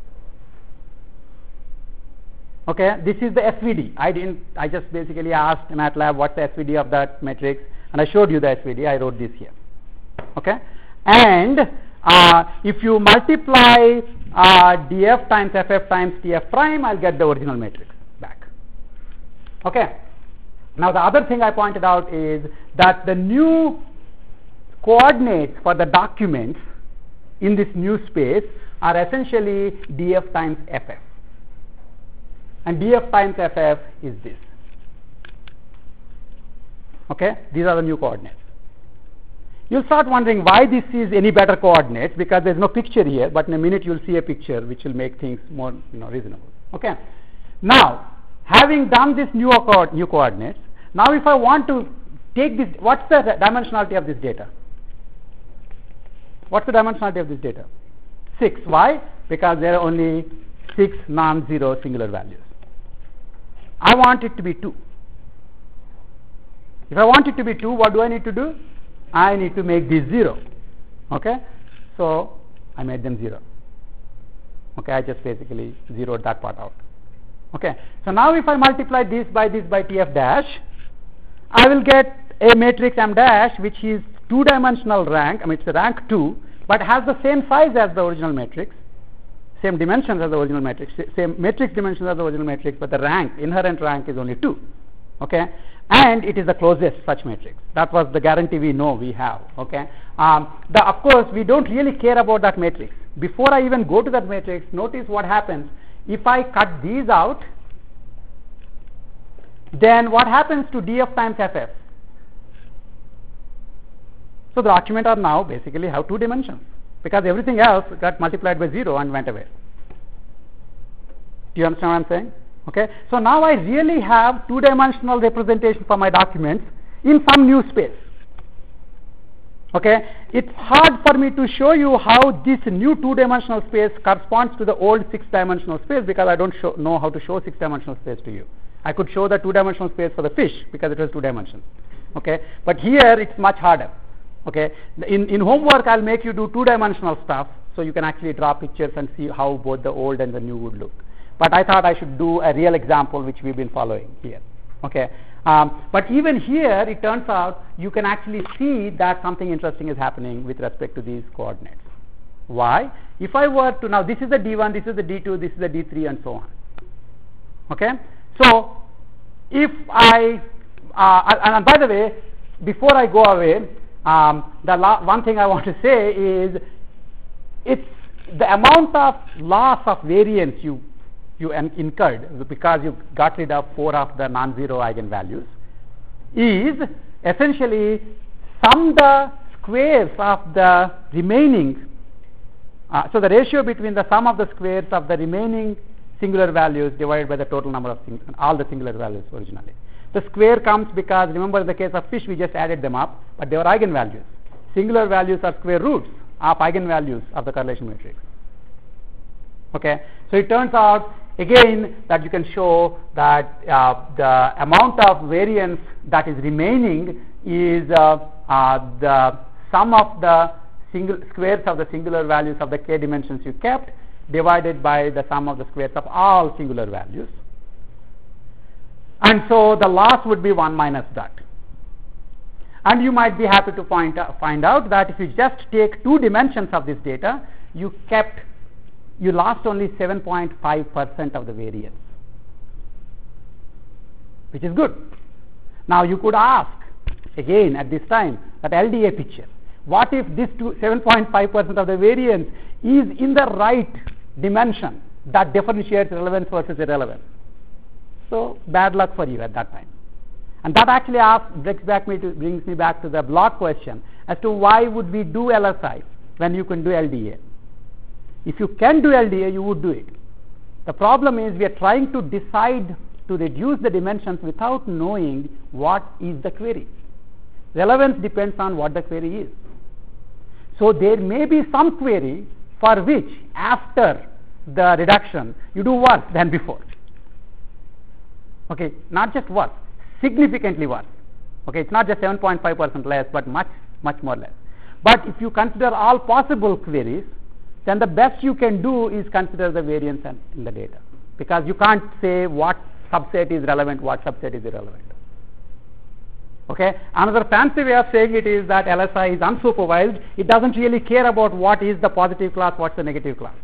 Okay, this is the S V D. I didn't. I just basically asked MATLAB what's the S V D of that matrix, and I showed you the S V D. I wrote this here. Okay, and uh, if you multiply uh, D F times F F times T F prime, I'll get the original matrix back. Okay. Now the other thing I pointed out is that the new coordinates for the documents in this new space are essentially D F times F F. and df times ff is this. Okay, these are the new coordinates. You'll start wondering why this is any better coordinates, because there's no picture here, but in a minute you'll see a picture which will make things more, you know, reasonable. Okay, now having done this new, co new coordinates, now if I want to take this, what's the dimensionality of this data? What's the dimensionality of this data? six. Why? Because there are only six non-zero singular values. I want it to be two. If I want it to be two, what do I need to do? I need to make this zero. Okay, so I made them zero. Okay, I just basically zeroed that part out. Okay, so now if I multiply this by this by T F dash, I will get a matrix M dash which is two dimensional rank. I mean, it's a rank two, but has the same size as the original matrix, same dimensions as the original matrix, same matrix dimensions as the original matrix, but the rank, inherent rank, is only two. Okay, and it is the closest such matrix. That was the guarantee we know we have. Okay, um, the, of course we don't really care about that matrix. Before I even go to that matrix, notice what happens if I cut these out. Then what happens to df times ff? So the document are now basically have two dimensions, because everything else got multiplied by zero and went away. Do you understand what I'm saying? Okay, so now I really have two-dimensional representation for my documents in some new space. Okay, it's hard for me to show you how this new two-dimensional space corresponds to the old six-dimensional space, because I don't show, know how to show six-dimensional space to you. I could show the two-dimensional space for the fish because it was two dimensions. Okay, but here it's much harder. Okay, in in homework I'll make you do two-dimensional stuff so you can actually draw pictures and see how both the old and the new would look. But I thought I should do a real example which we've been following here. Okay, um, but even here it turns out you can actually see that something interesting is happening with respect to these coordinates. Why? If I were to, now this is the D one, this is the D two, this is the D three, and so on. Okay, so if I uh, and, and by the way, before I go away, um, the la one thing I want to say is it's the amount of loss of variance you you incurred because you got rid of four of the non-zero eigenvalues is essentially sum the squares of the remaining. Uh, so the ratio between the sum of the squares of the remaining singular values divided by the total number of all the singular values originally. The square comes because, remember, in the case of fish we just added them up, but they were eigenvalues. Singular values are square roots of eigenvalues of the correlation matrix. Okay, so it turns out again that you can show that uh, the amount of variance that is remaining is uh, uh, the sum of the single squares of the singular values of the k dimensions you kept divided by the sum of the squares of all singular values. And so the loss would be one minus that. And you might be happy to find out, find out that if you just take two dimensions of this data, you kept you lost only seven point five percent of the variance, which is good. Now you could ask again at this time that L D A picture, what if this seven point five percent of the variance is in the right dimension that differentiates relevance versus irrelevance? So bad luck for you at that time. And that actually asks, brings, back me to, brings me back to the block question as to why would we do L S I when you can do L D A. If you can do L D A, you would do it. The problem is we are trying to decide to reduce the dimensions without knowing what is the query. Relevance depends on what the query is. So there may be some query for which after the reduction you do worse than before. Okay, not just worse, significantly worse. Okay, it's not just seven point five percent less, but much, much more less. But if you consider all possible queries, then the best you can do is consider the variance in the data, because you can't say what subset is relevant, what subset is irrelevant. Okay, another fancy way of saying it is that L S I is unsupervised. It doesn't really care about what is the positive class, what's the negative class.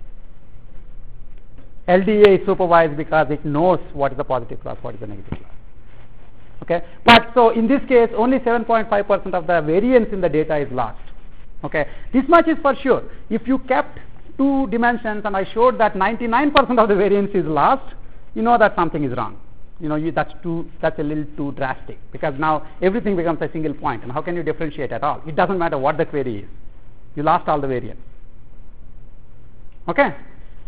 L D A is supervised because it knows what is the positive class, what is the negative class. Okay, but so in this case only seven point five percent of the variance in the data is lost. Okay, this much is for sure. If you kept two dimensions and I showed that ninety-nine percent of the variance is lost, you know that something is wrong. You know, you, that's too, that's a little too drastic, because now everything becomes a single point, and how can you differentiate at all? It doesn't matter what the query is. You lost all the variance. Okay?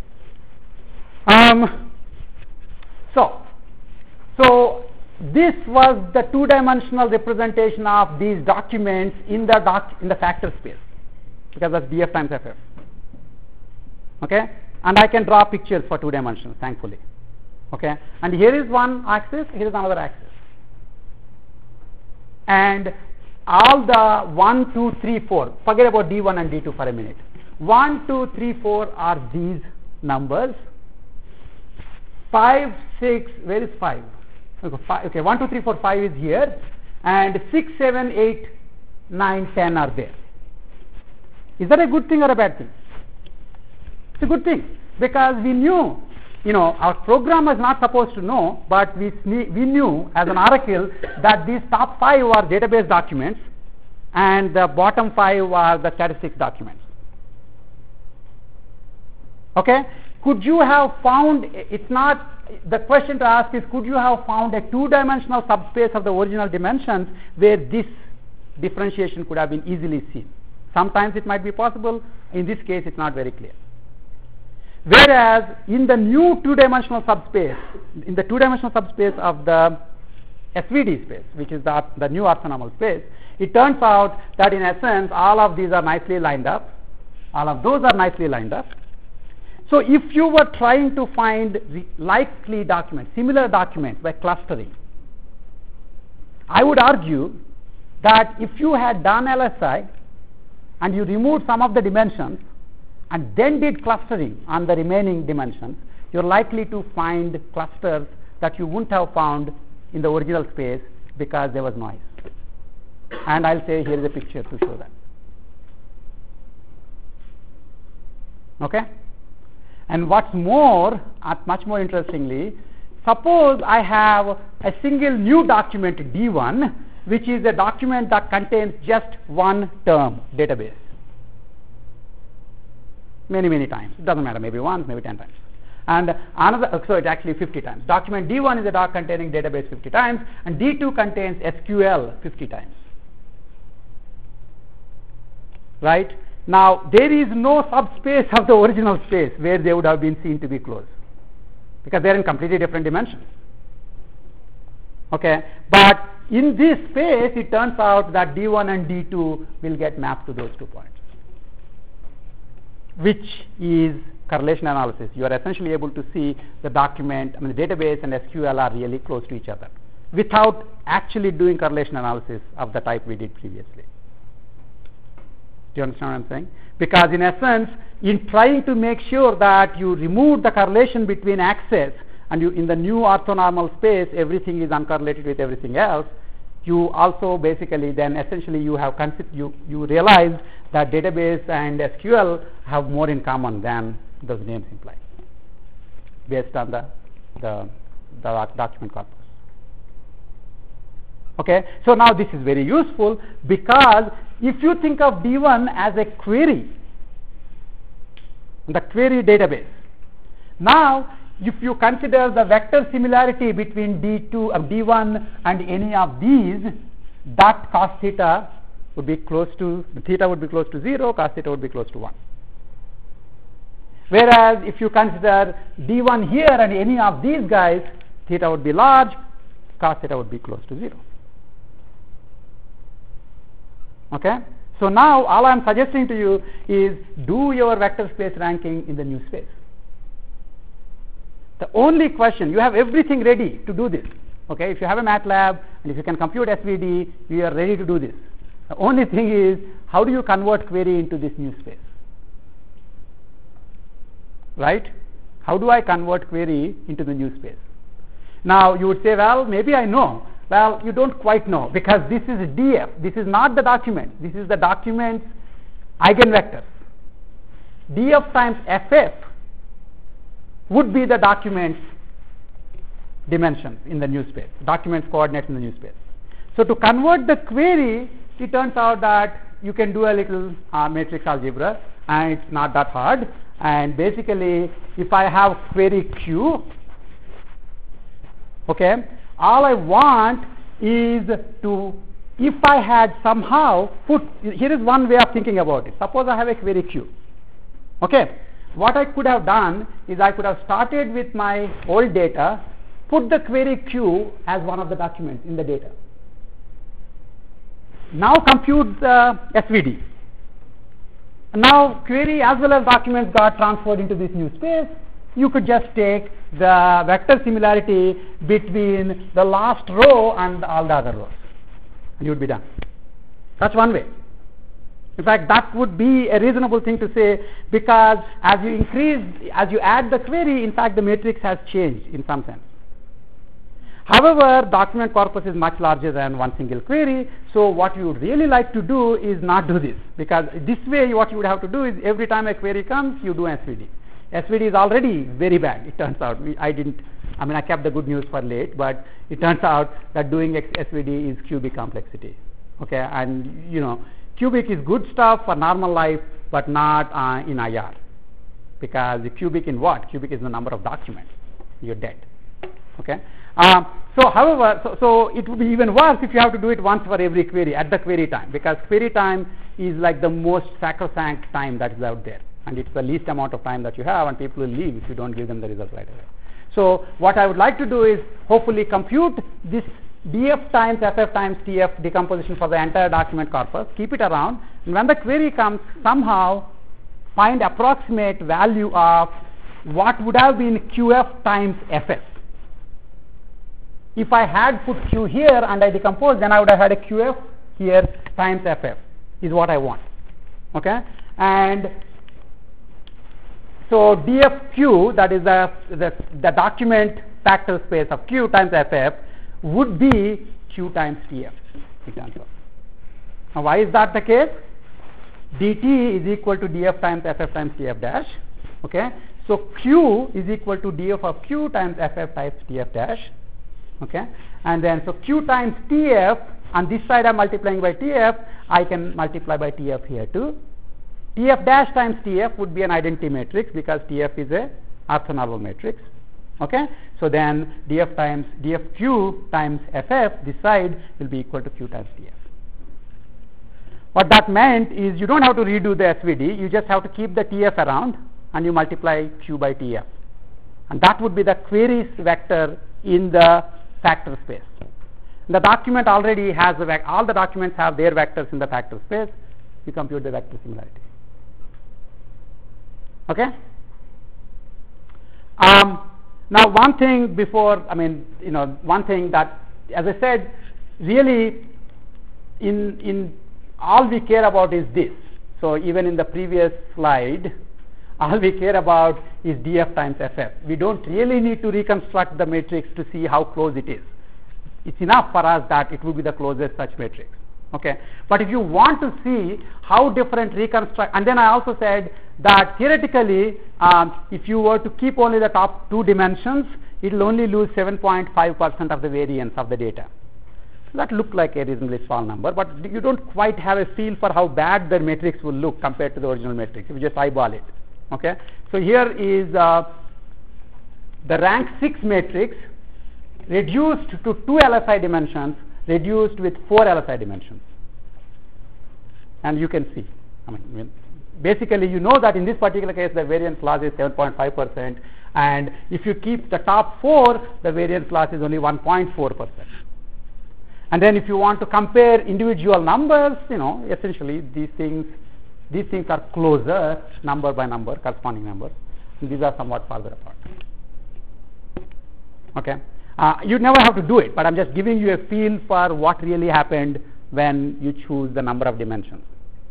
Um, so, so this was the two-dimensional representation of these documents in the doc, in the factor space, because that's df times ff. Okay? And I can draw pictures for two dimensions, thankfully. Okay? And here is one axis, here is another axis. And all the one, two, three, four, forget about D one and D two for a minute. one, two, three, four are these numbers. five, six, where is five? Okay, five, okay, one, two, three, four, five is here. And six, seven, eight, nine, ten are there. Is that a good thing or a bad thing? It's a good thing, because we knew, you know, our program was not supposed to know, but we, we knew as an oracle that these top five are database documents and the bottom five are the statistics documents. Okay? Could you have found, it's not, the question to ask is, could you have found a two-dimensional subspace of the original dimensions where this differentiation could have been easily seen? Sometimes it might be possible. In this case, it's not very clear. Whereas in the new two-dimensional subspace, in the two-dimensional subspace of the S V D space, which is the, the new orthonormal space, it turns out that in essence all of these are nicely lined up. All of those are nicely lined up. So if you were trying to find likely documents, similar documents by clustering, I would argue that if you had done L S I and you removed some of the dimensions and then did clustering on the remaining dimensions, you're likely to find clusters that you wouldn't have found in the original space because there was noise. And I'll say here is a picture to show that. Okay? And what's more, uh, much more interestingly, suppose I have a single new document D one, which is a document that contains just one term, database. Many, many times. It doesn't matter, maybe once, maybe ten times. And another, so it's actually fifty times. Document D one is a doc containing database fifty times, and D two contains S Q L fifty times. Right? Now, there is no subspace of the original space where they would have been seen to be close, because they are in completely different dimensions. Okay? But in this space, it turns out that D one and D two will get mapped to those two points, which is correlation analysis. You are essentially able to see the document, I mean the database and S Q L are really close to each other without actually doing correlation analysis of the type we did previously. Do you understand what I'm saying? Because in essence, in trying to make sure that you remove the correlation between axes and you, in the new orthonormal space, everything is uncorrelated with everything else, you also basically then essentially you have consi- you, you realize that database and S Q L have more in common than those names imply, based on the, the, the document corpus. Okay, so now this is very useful, because if you think of D one as a query, the query database, now if you consider the vector similarity between D two, uh, D one and any of these, that cos theta would be close to, theta would be close to zero, cos theta would be close to one. Whereas if you consider D one here and any of these guys, theta would be large, cos theta would be close to zero. Okay? So now all I am suggesting to you is do your vector space ranking in the new space. The only question, you have everything ready to do this. Okay? If you have a MATLAB and if you can compute S V D, we are ready to do this. The only thing is, how do you convert query into this new space? Right? How do I convert query into the new space? Now you would say, well, maybe I know. Well, you don't quite know, because this is D F. This is not the document. This is the document's eigenvectors. D F times F F would be the document's dimensions in the new space, document's coordinates in the new space. So to convert the query, it turns out that you can do a little uh, matrix algebra, and it's not that hard. And basically, if I have query Q, Okay, all I want is to, if I had somehow put, here is one way of thinking about it. Suppose I have a query queue. Okay, what I could have done is I could have started with my old data, put the query queue as one of the documents in the data. Now compute the S V D. Now query as well as documents got transferred into this new space. You could just take the vector similarity between the last row and all the other rows, and you would be done. That's one way. In fact, that would be a reasonable thing to say, because as you increase, as you add the query, in fact the matrix has changed in some sense. However, document corpus is much larger than one single query, so what you would really like to do is not do this, because this way what you would have to do is every time a query comes, you do S V D. S V D is already very bad, it turns out. We, I didn't, I mean I kept the good news for late, but it turns out that doing S V D is cubic complexity. Okay, and you know, cubic is good stuff for normal life, but not uh, in I R, because the cubic in what? Cubic is the number of documents. You're dead. Okay. Um, so, however, so, so it would be even worse if you have to do it once for every query at the query time, because query time is like the most sacrosanct time that is out there, and it's the least amount of time that you have, and people will leave if you don't give them the result right away. So, what I would like to do is hopefully compute this D F times F F times T F decomposition for the entire document corpus, keep it around, and when the query comes, somehow find approximate value of what would have been Q F times F F. If I had put Q here and I decomposed, then I would have had a Q F here times F F is what I want. Okay, and so D F Q, that is the, the the document factor space of Q times F F, would be Q times T F. It turns out. Now, why is that the case? D T is equal to D F times F F times T F dash. Okay, so Q is equal to D F of Q times F F times T F dash. Okay, and then so Q times T F, on this side I am multiplying by T F, I can multiply by T F here too. T F dash times T F would be an identity matrix, because T F is a orthonormal matrix. Okay, so then D F times D F Q times F F, this side will be equal to Q times T F. What that meant is you don't have to redo the S V D, you just have to keep the T F around and you multiply Q by T F, and that would be the queries vector in the factor space. The document already has the vec all the documents have their vectors in the factor space. You compute the vector similarity. Okay. Um, now, one thing before, I mean, you know, one thing that, as I said, really, in in all we care about is this. So even in the previous slide, all we care about is D F times F F. We don't really need to reconstruct the matrix to see how close it is. It's enough for us that it will be the closest such matrix. Okay, but if you want to see how different reconstruct, and then I also said that theoretically, um, if you were to keep only the top two dimensions, it will only lose seven point five percent of the variance of the data. So that looked like a reasonably small number, but you don't quite have a feel for how bad the matrix will look compared to the original matrix if you just eyeball it. Okay, so here is uh, the rank six matrix reduced to two L S I dimensions, reduced with four L S I dimensions, and you can see. I mean, basically, you know that in this particular case, the variance loss is seven point five percent, and if you keep the top four, the variance loss is only one point four percent. And then, if you want to compare individual numbers, you know, essentially these things. These things are closer, number by number, corresponding numbers. And these are somewhat farther apart. Okay, uh, you never have to do it, but I'm just giving you a feel for what really happened when you choose the number of dimensions.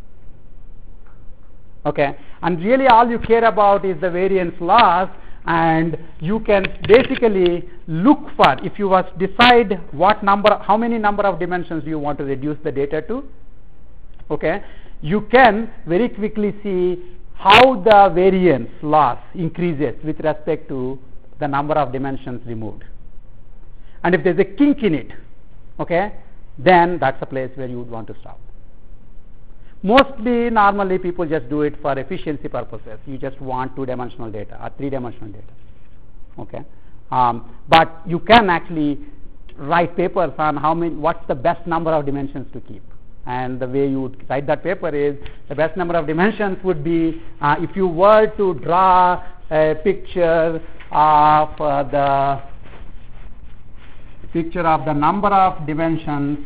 Okay, and really all you care about is the variance loss, and you can basically look for, if you was decide what number, how many number of dimensions you want to reduce the data to. Okay, you can very quickly see how the variance loss increases with respect to the number of dimensions removed. And if there is a kink in it, okay, then that's a place where you would want to stop. Mostly, normally people just do it for efficiency purposes. You just want two-dimensional data or three-dimensional data. Okay, Um, but you can actually write papers on how many, what's the best number of dimensions to keep. And the way you would write that paper is the best number of dimensions would be uh, if you were to draw a picture of uh, the picture of the number of dimensions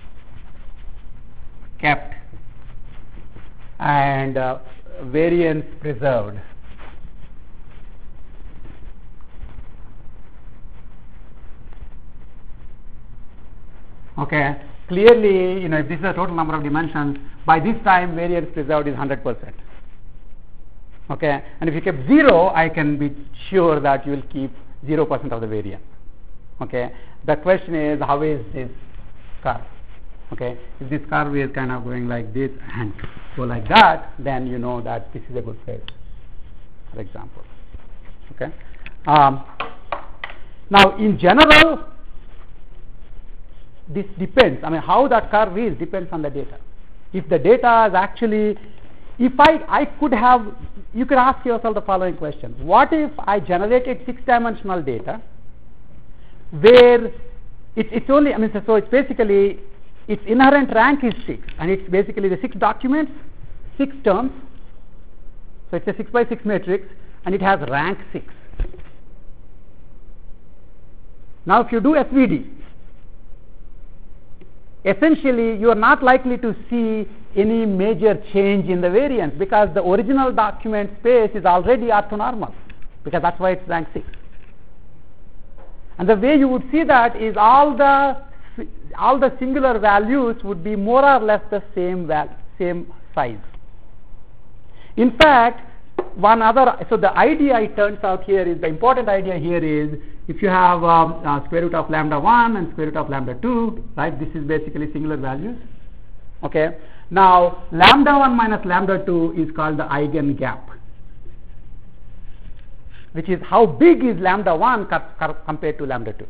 kept and uh, variance preserved. Okay, clearly, you know, if this is the total number of dimensions, by this time variance preserved is one hundred percent. Okay, and if you kept zero, I can be sure that you will keep zero percent of the variance. Okay, the question is, how is this curve? Okay, if this curve is kind of going like this and go like that, then you know that this is a good phase, for example. Okay, um, now in general, this depends. I mean, how that curve is depends on the data. If the data is actually, if I, I could have, you could ask yourself the following question. What if I generated six-dimensional data where it, it's only, I mean, so, so it's basically, its inherent rank is six, and it's basically the six documents, six terms. So it's a six by six matrix, and it has rank six. Now if you do S V D, essentially you are not likely to see any major change in the variance because the original document space is already orthonormal, because that's why it's rank six. And the way you would see that is all the all the singular values would be more or less the same val same size. In fact, one other, so the idea it turns out here is, the important idea here is, if you have um, uh, square root of lambda one and square root of lambda two, right, this is basically singular values. Okay, now lambda one minus lambda two is called the eigengap, which is how big is lambda one compared to lambda two.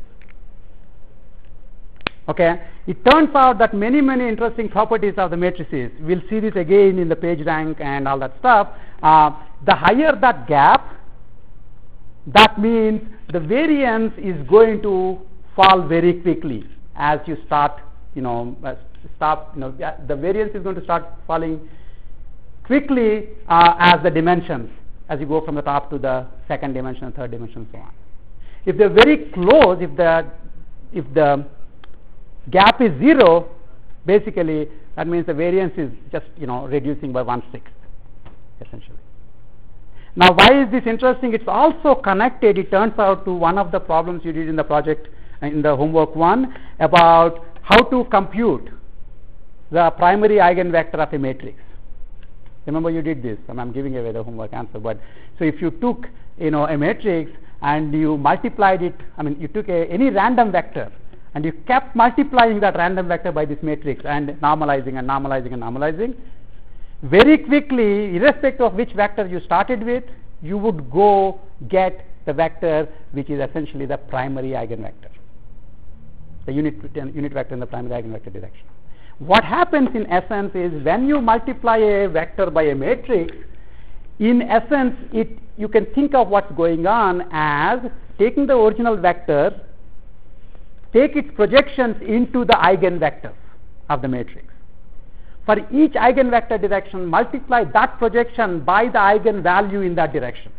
Okay, it turns out that many many interesting properties of the matrices, we'll see this again in the page rank and all that stuff. Uh, the higher that gap, that means the variance is going to fall very quickly as you start, you know, uh, stop, you know, the variance is going to start falling quickly uh, as the dimensions, as you go from the top to the second dimension, third dimension, and so on. If they're very close, if the if the gap is zero, basically that means the variance is just, you know, reducing by one sixth, essentially. Now, why is this interesting? It's also connected, it turns out, to one of the problems you did in the project, in the homework one, about how to compute the primary eigenvector of a matrix. Remember you did this, and I'm giving away the homework answer, but so if you took, you know, a matrix and you multiplied it, I mean, you took a, any random vector and you kept multiplying that random vector by this matrix and normalizing and normalizing and normalizing, very quickly, irrespective of which vector you started with, you would go get the vector which is essentially the primary eigenvector, the unit, unit vector in the primary eigenvector direction. What happens in essence is, when you multiply a vector by a matrix, in essence, it, you can think of what's going on as taking the original vector, take its projections into the eigenvectors of the matrix. For each eigenvector direction, multiply that projection by the eigenvalue in that direction.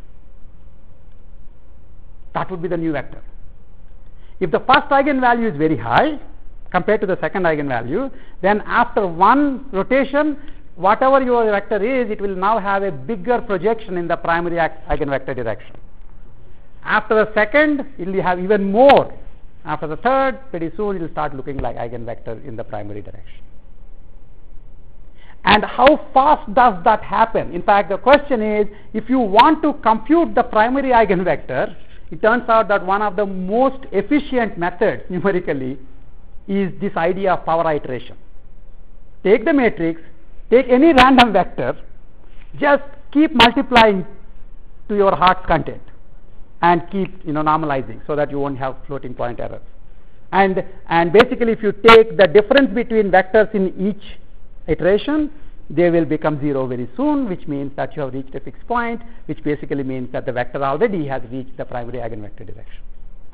That would be the new vector. If the first eigenvalue is very high compared to the second eigenvalue, then after one rotation, whatever your vector is, it will now have a bigger projection in the primary eigenvector direction. After the second, it will have even more. After the third, pretty soon it will start looking like eigenvector in the primary direction. And how fast does that happen? In fact, the question is, if you want to compute the primary eigenvector, it turns out that one of the most efficient methods numerically is this idea of power iteration. Take the matrix, take any random vector, just keep multiplying to your heart's content and keep, you know, normalizing so that you won't have floating point errors. And, and basically, if you take the difference between vectors in each iteration, they will become zero very soon, which means that you have reached a fixed point, which basically means that the vector already has reached the primary eigenvector direction.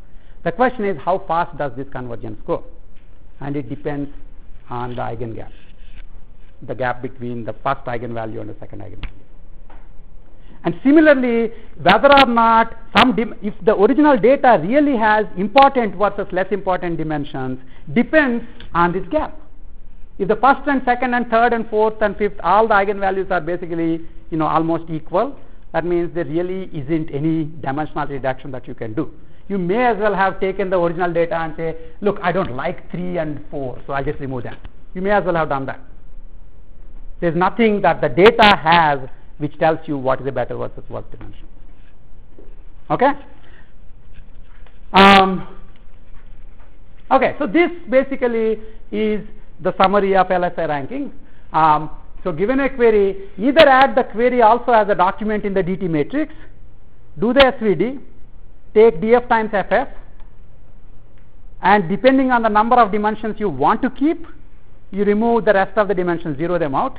The question is, how fast does this convergence go? And it depends on the eigengap, the gap between the first eigenvalue and the second eigenvalue. And similarly, whether or not some dim if the original data really has important versus less important dimensions depends on this gap. If the first and second and third and fourth and fifth, all the eigenvalues are basically, you know, almost equal, that means there really isn't any dimensional reduction that you can do. You may as well have taken the original data and say, look, I don't like three and four, so I just remove them. You may as well have done that. There's nothing that the data has which tells you what is a better versus worse dimension. Okay? Um, okay, so this basically is the summary of L S I ranking. Um, so given a query, either add the query also as a document in the D T matrix, do the S V D, take D F times F F, and depending on the number of dimensions you want to keep, you remove the rest of the dimensions, zero them out.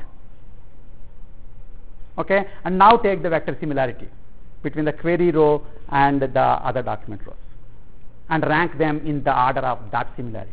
Okay, and now take the vector similarity between the query row and the other document rows and rank them in the order of that similarity.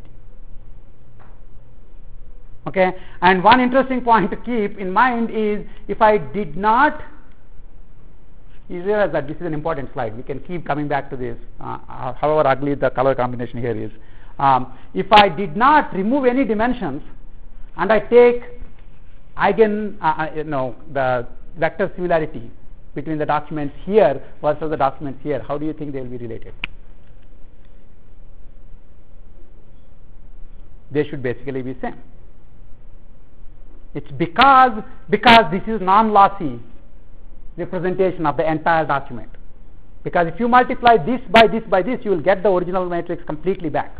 Okay, and one interesting point to keep in mind is, if I did not, you realize that this is an important slide, we can keep coming back to this, uh, however ugly the color combination here is. Um, if I did not remove any dimensions and I take eigen, uh, you know, the vector similarity between the documents here versus the documents here, how do you think they will be related? They should basically be same. It's because because this is non-lossy representation of the entire document. Because if you multiply this by this by this, you will get the original matrix completely back.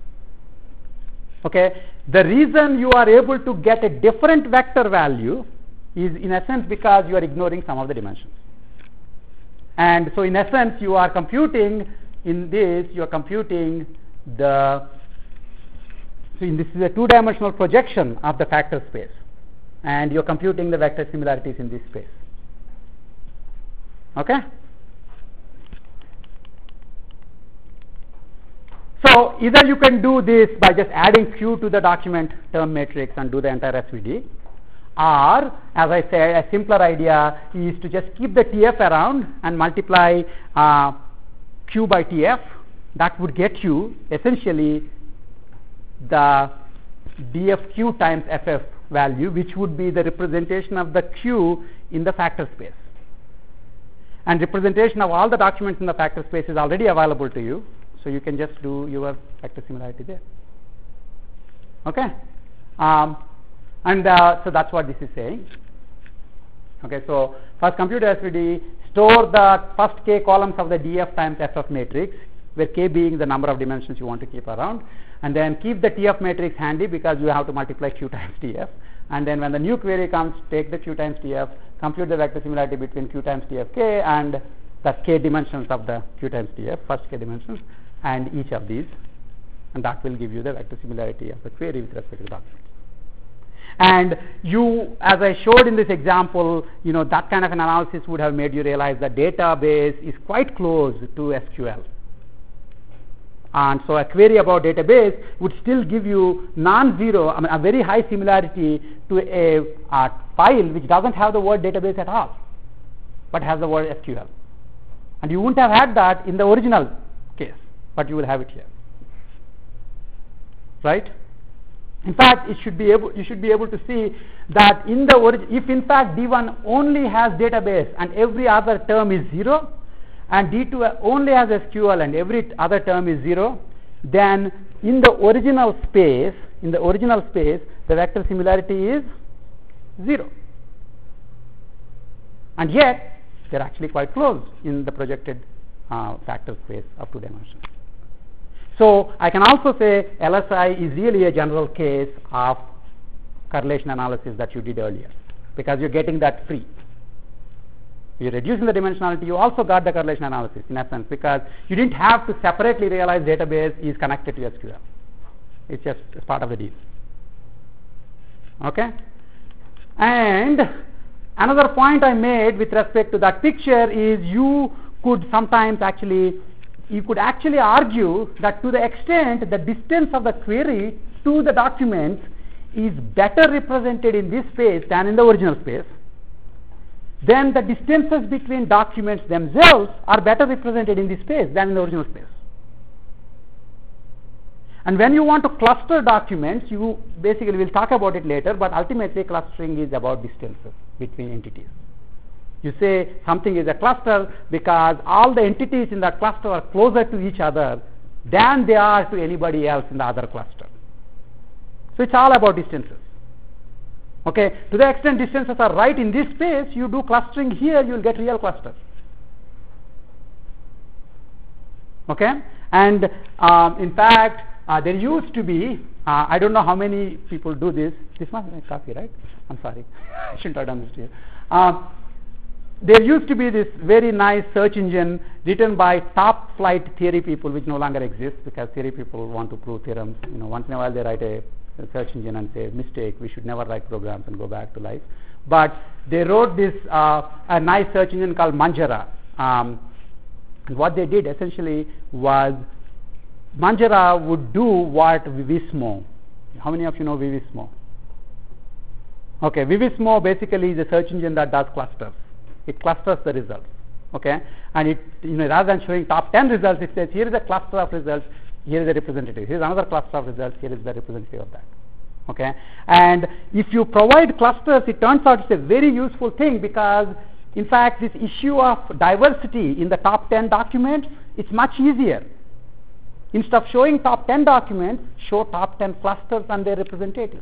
Okay, the reason you are able to get a different vector value is in essence because you are ignoring some of the dimensions. And so in essence you are computing in this, you are computing the, so in this is a two-dimensional projection of the factor space, and you are computing the vector similarities in this space. Okay? So either you can do this by just adding Q to the document term matrix and do the entire S V D, or as I said, a simpler idea is to just keep the T F around and multiply uh, Q by T F. That would get you essentially the D F Q times F F value, which would be the representation of the Q in the factor space. And representation of all the documents in the factor space is already available to you, so you can just do your vector similarity there. Okay? Um, and uh, so that's what this is saying. Okay, so first compute S V D, store the first k columns of the D F times F F matrix, where k being the number of dimensions you want to keep around, and then keep the T F matrix handy because you have to multiply Q times T F, and then when the new query comes, take the Q times T F, compute the vector similarity between Q times T F k and the k dimensions of the Q times T F, first k dimensions, and each of these, and that will give you the vector similarity of the query with respect to the document. And you, as I showed in this example, you know, that kind of an analysis would have made you realize that database is quite close to S Q L. And so a query about database would still give you non-zero, I mean, a very high similarity to a, a file which doesn't have the word database at all, but has the word S Q L. And you wouldn't have had that in the original case, but you will have it here. Right? In fact, it should be able, you should be able to see that in the origin, if in fact D one only has database and every other term is zero, and D two only has S Q L and every other term is zero, then in the original space, in the original space, the vector similarity is zero. And yet, they're actually quite close in the projected uh, factor space of two dimensions. So I can also say L S I is really a general case of correlation analysis that you did earlier, because you're getting that free. You're reducing the dimensionality, you also got the correlation analysis in essence, because you didn't have to separately realize database is connected to S Q L. It's just it's part of the deal. Okay? And another point I made with respect to that picture is you could sometimes actually you could actually argue that to the extent the distance of the query to the documents is better represented in this space than in the original space, then the distances between documents themselves are better represented in this space than in the original space. And when you want to cluster documents, you basically, we'll talk about it later, but ultimately clustering is about distances between entities. You say something is a cluster because all the entities in that cluster are closer to each other than they are to anybody else in the other cluster. So it's all about distances. Okay, to the extent distances are right in this space, you do clustering here, you will get real clusters. Okay, and um, in fact, uh, there used to be, uh, I don't know how many people do this. This must be copy, right? I'm sorry, I shouldn't have done this to you. Um, there used to be this very nice search engine written by top flight theory people, which no longer exists because theory people want to prove theorems. You know, once in a while they write a search engine and say, mistake, we should never write programs and go back to life. But they wrote this uh, a nice search engine called Manjaro. Um, and what they did essentially was Manjaro would do what Vivismo. How many of you know Vivismo? Okay, Vivismo basically is a search engine that does clusters. It clusters the results. Okay, and it, you know, rather than showing top ten results, it says here is a cluster of results. Here is a representative. Here is another cluster of results. Here is the representative of that. Okay, and if you provide clusters, it turns out it's a very useful thing because, in fact, this issue of diversity in the top ten documents, it's much easier. Instead of showing top ten documents, show top ten clusters and their representatives.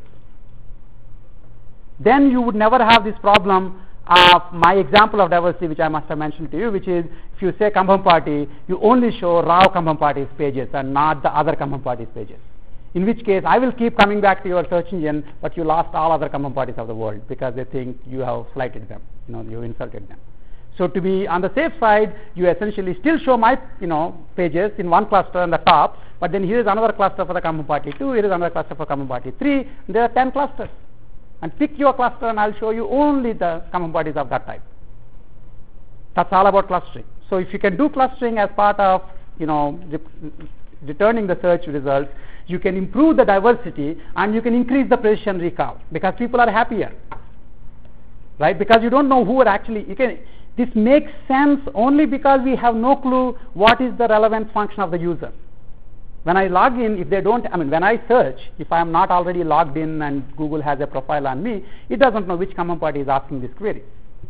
Then you would never have this problem of my example of diversity, which I must have mentioned to you, which is if you say Kambam Party, you only show Rao Kambam Party's pages and not the other Kambam Party's pages. In which case, I will keep coming back to your search engine, but you lost all other Kambam Parties of the world because they think you have slighted them, you know, you insulted them. So to be on the safe side, you essentially still show my, you know, pages in one cluster on the top, but then here is another cluster for the Kambam Party two, here is another cluster for Kambam Party three, and there are ten clusters. And pick your cluster and I'll show you only the Kambam Parties of that type. That's all about clustering. So if you can do clustering as part of, you know, re returning the search results, you can improve the diversity and you can increase the precision recall because people are happier, right? Because you don't know who are actually, you can, this makes sense only because we have no clue what is the relevant function of the user. When I log in, if they don't, I mean, when I search, if I am not already logged in and Google has a profile on me, it doesn't know which Kambam Party is asking this query,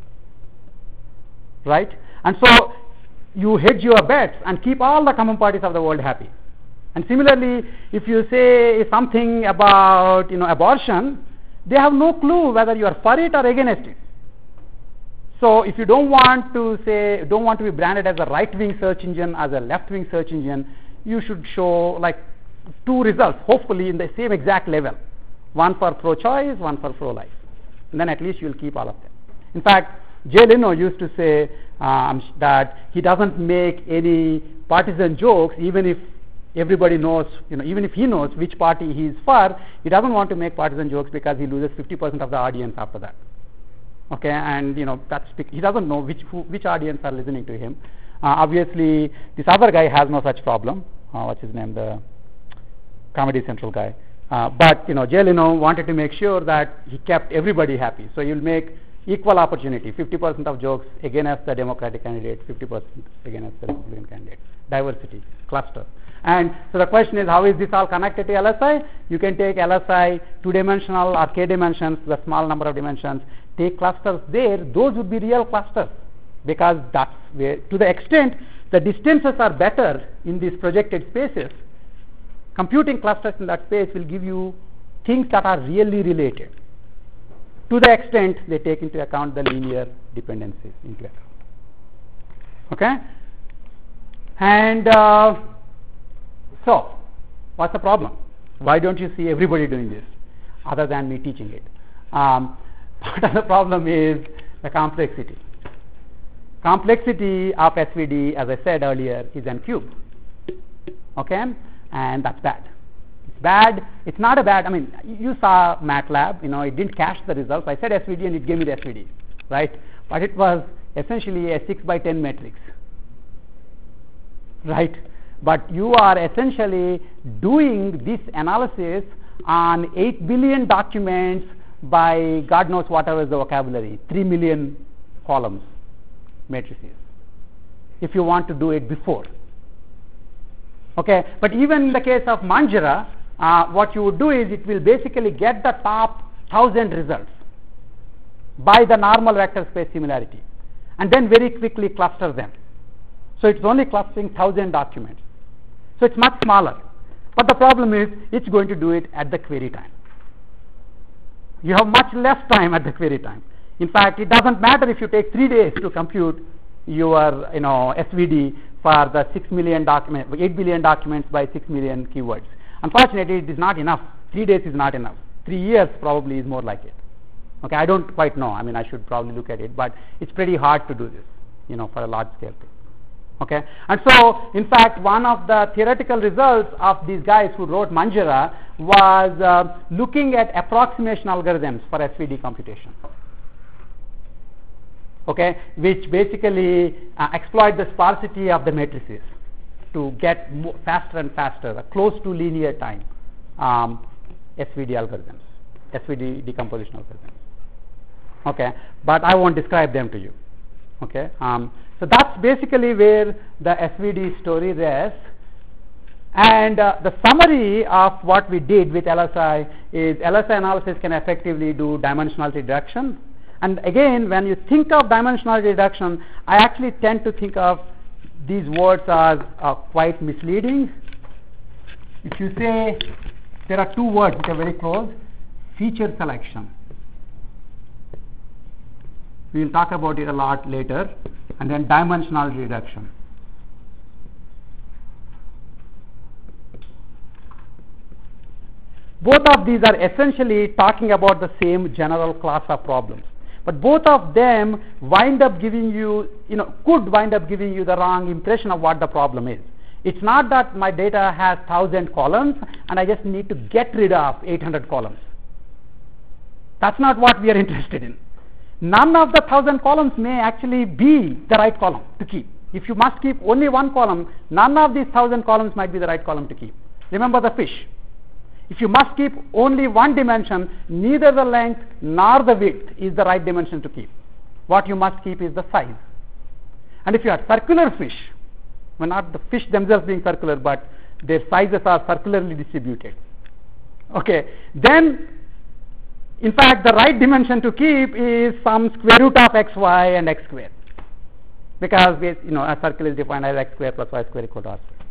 right? And so you hedge your bets and keep all the Kambam Parties of the world happy. And similarly, if you say something about, you know, abortion, they have no clue whether you are for it or against it. So if you don't want to say, don't want to be branded as a right-wing search engine, as a left-wing search engine, you should show like two results, hopefully in the same exact level. One for pro-choice, one for pro-life. And then at least you will keep all of them. In fact, Jay Leno used to say um, that he doesn't make any partisan jokes even if everybody knows, you know, even if he knows which party he is for, he doesn't want to make partisan jokes because he loses fifty percent of the audience after that. Okay, and you know, that's, he doesn't know which, who, which audience are listening to him. Uh, obviously, this other guy has no such problem. Uh, what's his name? The Comedy Central guy. Uh, but you know, Jay Leno wanted to make sure that he kept everybody happy. So you'll make equal opportunity, fifty percent of jokes against the Democratic candidate, fifty percent against the Republican candidate. Diversity, cluster. And so the question is, how is this all connected to L S I? You can take L S I two-dimensional or k dimensions, the small number of dimensions, take clusters there. Those would be real clusters because that's where, to the extent the distances are better in these projected spaces, computing clusters in that space will give you things that are really related to the extent they take into account the linear dependencies into account. Okay? And uh, so, what's the problem? Why don't you see everybody doing this other than me teaching it? Um, part of the problem is the complexity. Complexity of S V D, as I said earlier, is n cubed. Okay? And that's bad. It's bad. It's not a bad, I mean, you saw MATLAB, you know, it didn't cache the results. I said S V D and it gave me the S V D, right? But it was essentially a six by ten matrix. right? But you are essentially doing this analysis on eight billion documents by God knows whatever is the vocabulary, three million columns, matrices, if you want to do it before. Okay, but even in the case of Manjaro, uh, what you would do is it will basically get the top thousand results by the normal vector space similarity and then very quickly cluster them. So it's only clustering thousand documents. So it's much smaller. But the problem is it's going to do it at the query time. You have much less time at the query time. In fact, it doesn't matter if you take three days to compute your you know S V D for the six million document, eight billion documents by six million keywords. Unfortunately, it is not enough. Three days is not enough. Three years probably is more like it. Okay, I don't quite know. I mean, I should probably look at it, but it's pretty hard to do this, you know, for a large scale thing. Okay, and so in fact, one of the theoretical results of these guys who wrote Manjaro was uh, looking at approximation algorithms for S V D computation. Okay, which basically uh, exploit the sparsity of the matrices to get mo- faster and faster, a close to linear time um, S V D algorithms, S V D decomposition algorithms. Okay, but I won't describe them to you. Okay, um, so that's basically where the S V D story rests. And uh, the summary of what we did with L S I is L S I analysis can effectively do dimensionality reduction. And again, when you think of dimensionality reduction, I actually tend to think of these words as uh, quite misleading. If you say there are two words which are very close, feature selection. We will talk about it a lot later. And then dimensionality reduction. Both of these are essentially talking about the same general class of problems. But both of them wind up giving you, you know, could wind up giving you the wrong impression of what the problem is. It's not that my data has one thousand columns and I just need to get rid of eight hundred columns. That's not what we are interested in. None of the one thousand columns may actually be the right column to keep. If you must keep only one column, none of these one thousand columns might be the right column to keep. Remember the fish. If you must keep only one dimension, neither the length nor the width is the right dimension to keep. What you must keep is the size. And if you have circular fish, well, not the fish themselves being circular, but their sizes are circularly distributed, okay, then in fact the right dimension to keep is some square root of xy and x square, because we, you know, a circle is defined as x square plus y square equal to r square,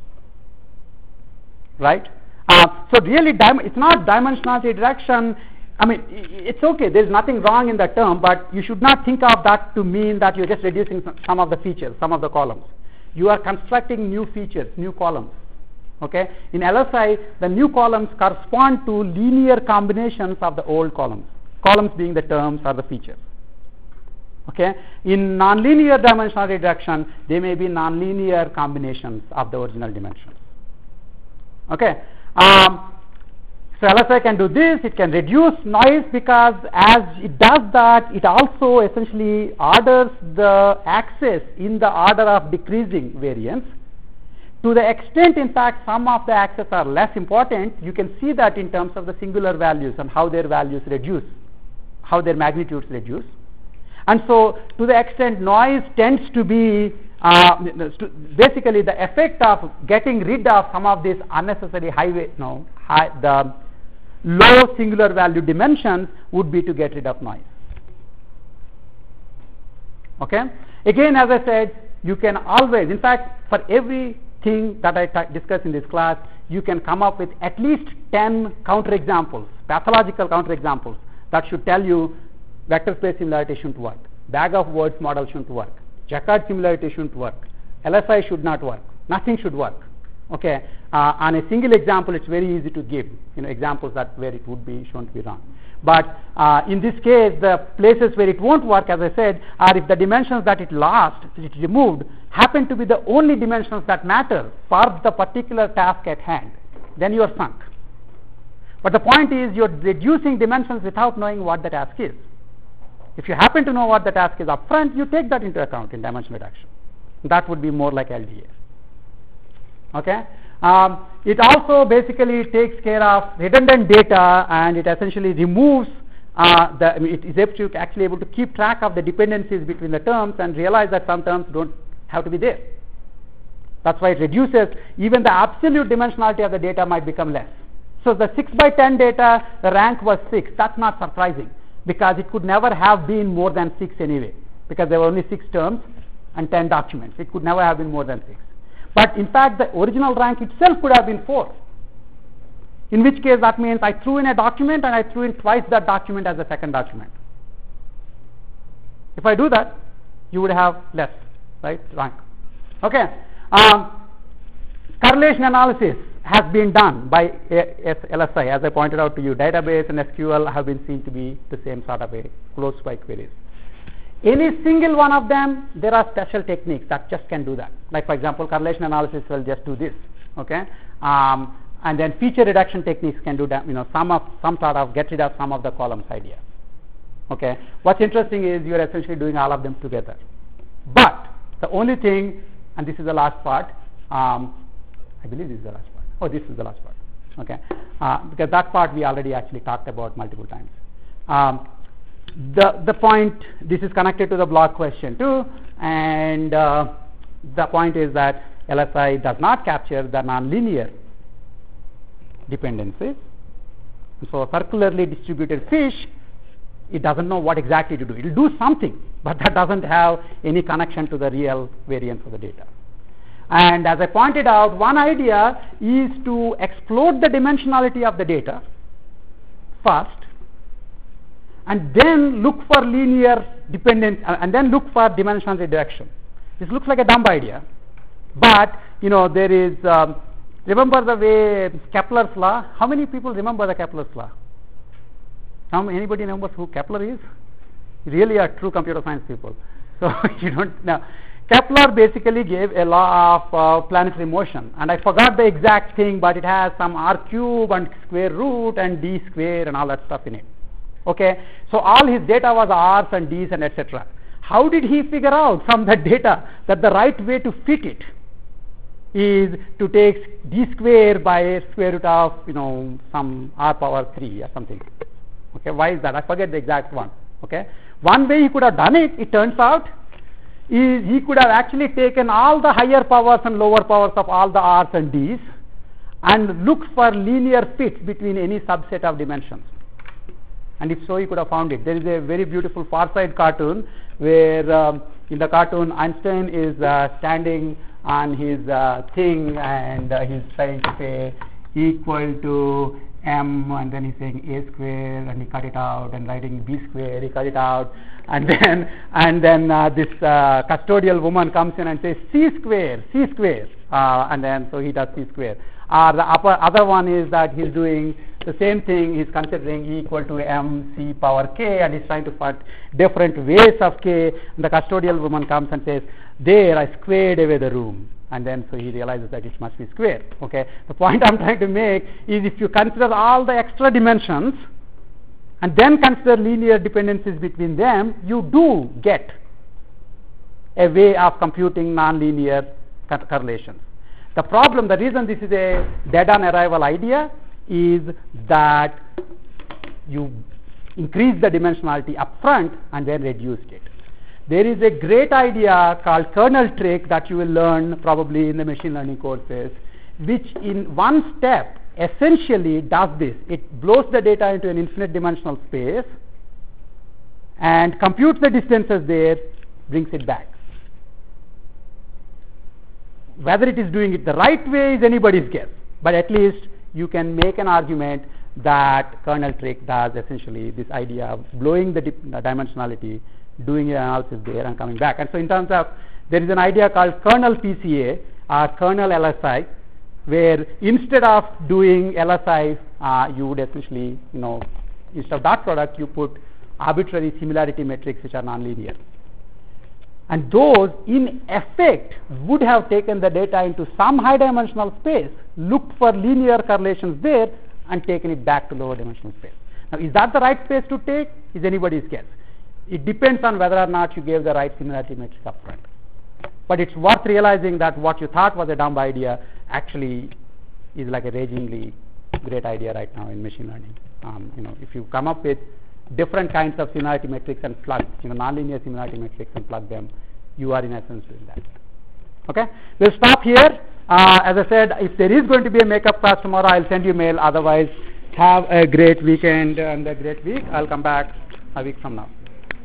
right? Uh, so really, dim- it's not dimensionality reduction. I mean, it's okay. There's nothing wrong in that term, but you should not think of that to mean that you're just reducing some of the features, some of the columns. You are constructing new features, new columns. Okay. In L S I, the new columns correspond to linear combinations of the old columns. Columns being the terms or the features. Okay. In nonlinear dimensionality reduction, they may be nonlinear combinations of the original dimensions. Okay. Um, so L S I can do this. It can reduce noise, because as it does that, it also essentially orders the axis in the order of decreasing variance. To the extent, in fact, some of the axes are less important, you can see that in terms of the singular values and how their values reduce, how their magnitudes reduce. And so to the extent noise tends to be Uh, basically the effect of getting rid of some of these unnecessary high, no, high, the low singular value dimensions would be to get rid of noise. Okay. Again, as I said, you can always, in fact, for everything that I t- discuss in this class, you can come up with at least ten counterexamples, pathological counterexamples that should tell you vector space similarity shouldn't work, bag of words model shouldn't work, Jaccard similarity shouldn't work, L S I should not work, nothing should work. Okay, uh, on a single example, it's very easy to give, you know, examples that where it would be shown to be wrong. But uh, in this case, the places where it won't work, as I said, are if the dimensions that it lost, that it removed, happen to be the only dimensions that matter for the particular task at hand. Then you are sunk. But the point is, you're reducing dimensions without knowing what the task is. If you happen to know what the task is up front, you take that into account in dimension reduction. That would be more like L D A. Okay. Um, it also basically takes care of redundant data, and it essentially removes uh, the. I mean, it is able to actually able to keep track of the dependencies between the terms and realize that some terms don't have to be there. That's why it reduces even the absolute dimensionality of the data might become less. So the six by ten data, the rank was six. That's not surprising because it could never have been more than six anyway, because there were only six terms and ten documents. It could never have been more than six. But in fact, the original rank itself could have been four. In which case, that means I threw in a document and I threw in twice that document as a second document. If I do that, you would have less, right, rank. Okay. Um, correlation analysis has been done by L S I, as I pointed out to you. Database and S Q L have been seen to be the same sort of a close by queries. Any single one of them, there are special techniques that just can do that. Like, for example, correlation analysis will just do this, okay? Um, and then feature reduction techniques can do that, you know, some of some sort of get rid of some of the columns idea. Okay. What's interesting is you are essentially doing all of them together. But the only thing, and this is the last part, um, I believe this is the last part. Oh, this is the last part. Okay. Uh, because that part we already actually talked about multiple times. Um, the the point, this is connected to the block question too, and uh, the point is that L S I does not capture the nonlinear dependencies. So a circularly distributed fish, it doesn't know what exactly to do. It will do something, but that doesn't have any connection to the real variance of the data. And as I pointed out, one idea is to explode the dimensionality of the data first, and then look for linear dependence, uh, and then look for dimensional reduction. This looks like a dumb idea, but you know there is. Um, remember the way Kepler's law? How many people remember the Kepler's law? How many, anybody remembers who Kepler is? You really are true computer science people. So you don't know. Kepler basically gave a law of uh, planetary motion, and I forgot the exact thing, but it has some r cube and square root and d square and all that stuff in it. Okay, so all his data was r's and d's and et cetera. How did he figure out from that data that the right way to fit it is to take d square by square root of you know some r power three or something? Okay, why is that? I forget the exact one. Okay, one way he could have done it, it turns out, is he could have actually taken all the higher powers and lower powers of all the r's and d's and looked for linear fits between any subset of dimensions. And if so, he could have found it. There is a very beautiful Far Side cartoon where um, in the cartoon Einstein is uh, standing on his uh, thing and uh, he's trying to say equal to m, and then he's saying a square, and he cut it out, and writing b square, he cut it out, and then and then uh, this uh, custodial woman comes in and says c square, c square, uh, and then so he does c square. Uh, the upper, other one is that he's doing the same thing. He's considering e equal to mc power k, and he's trying to find different ways of k. And the custodial woman comes and says, "There, I squared away the room." And then so he realizes that it must be square. Okay. The point I'm trying to make is if you consider all the extra dimensions and then consider linear dependencies between them, you do get a way of computing nonlinear correlations. The problem, the reason this is a dead-on arrival idea is that you increase the dimensionality up front and then reduced it. There is a great idea called kernel trick that you will learn probably in the machine learning courses, which in one step essentially does this. It blows the data into an infinite dimensional space and computes the distances there, brings it back. Whether it is doing it the right way is anybody's guess, but at least you can make an argument that kernel trick does essentially this idea of blowing the, di- the dimensionality, doing an analysis there and coming back. And so in terms of, there is an idea called kernel P C A or kernel L S I, where instead of doing L S I, uh, you would essentially, you know, instead of dot product, you put arbitrary similarity metrics which are nonlinear. And those, in effect, would have taken the data into some high dimensional space, looked for linear correlations there, and taken it back to lower dimensional space. Now, is that the right space to take? Is anybody's guess. It depends on whether or not you gave the right similarity metric up front. But it's worth realizing that what you thought was a dumb idea actually is like a ragingly great idea right now in machine learning. Um, you know, if you come up with different kinds of similarity metrics and plug, you know, nonlinear similarity metrics and plug them, you are in essence doing that. Okay, we'll stop here. Uh, as I said, if there is going to be a makeup class tomorrow, I'll send you mail. Otherwise, have a great weekend and a great week. I'll come back a week from now.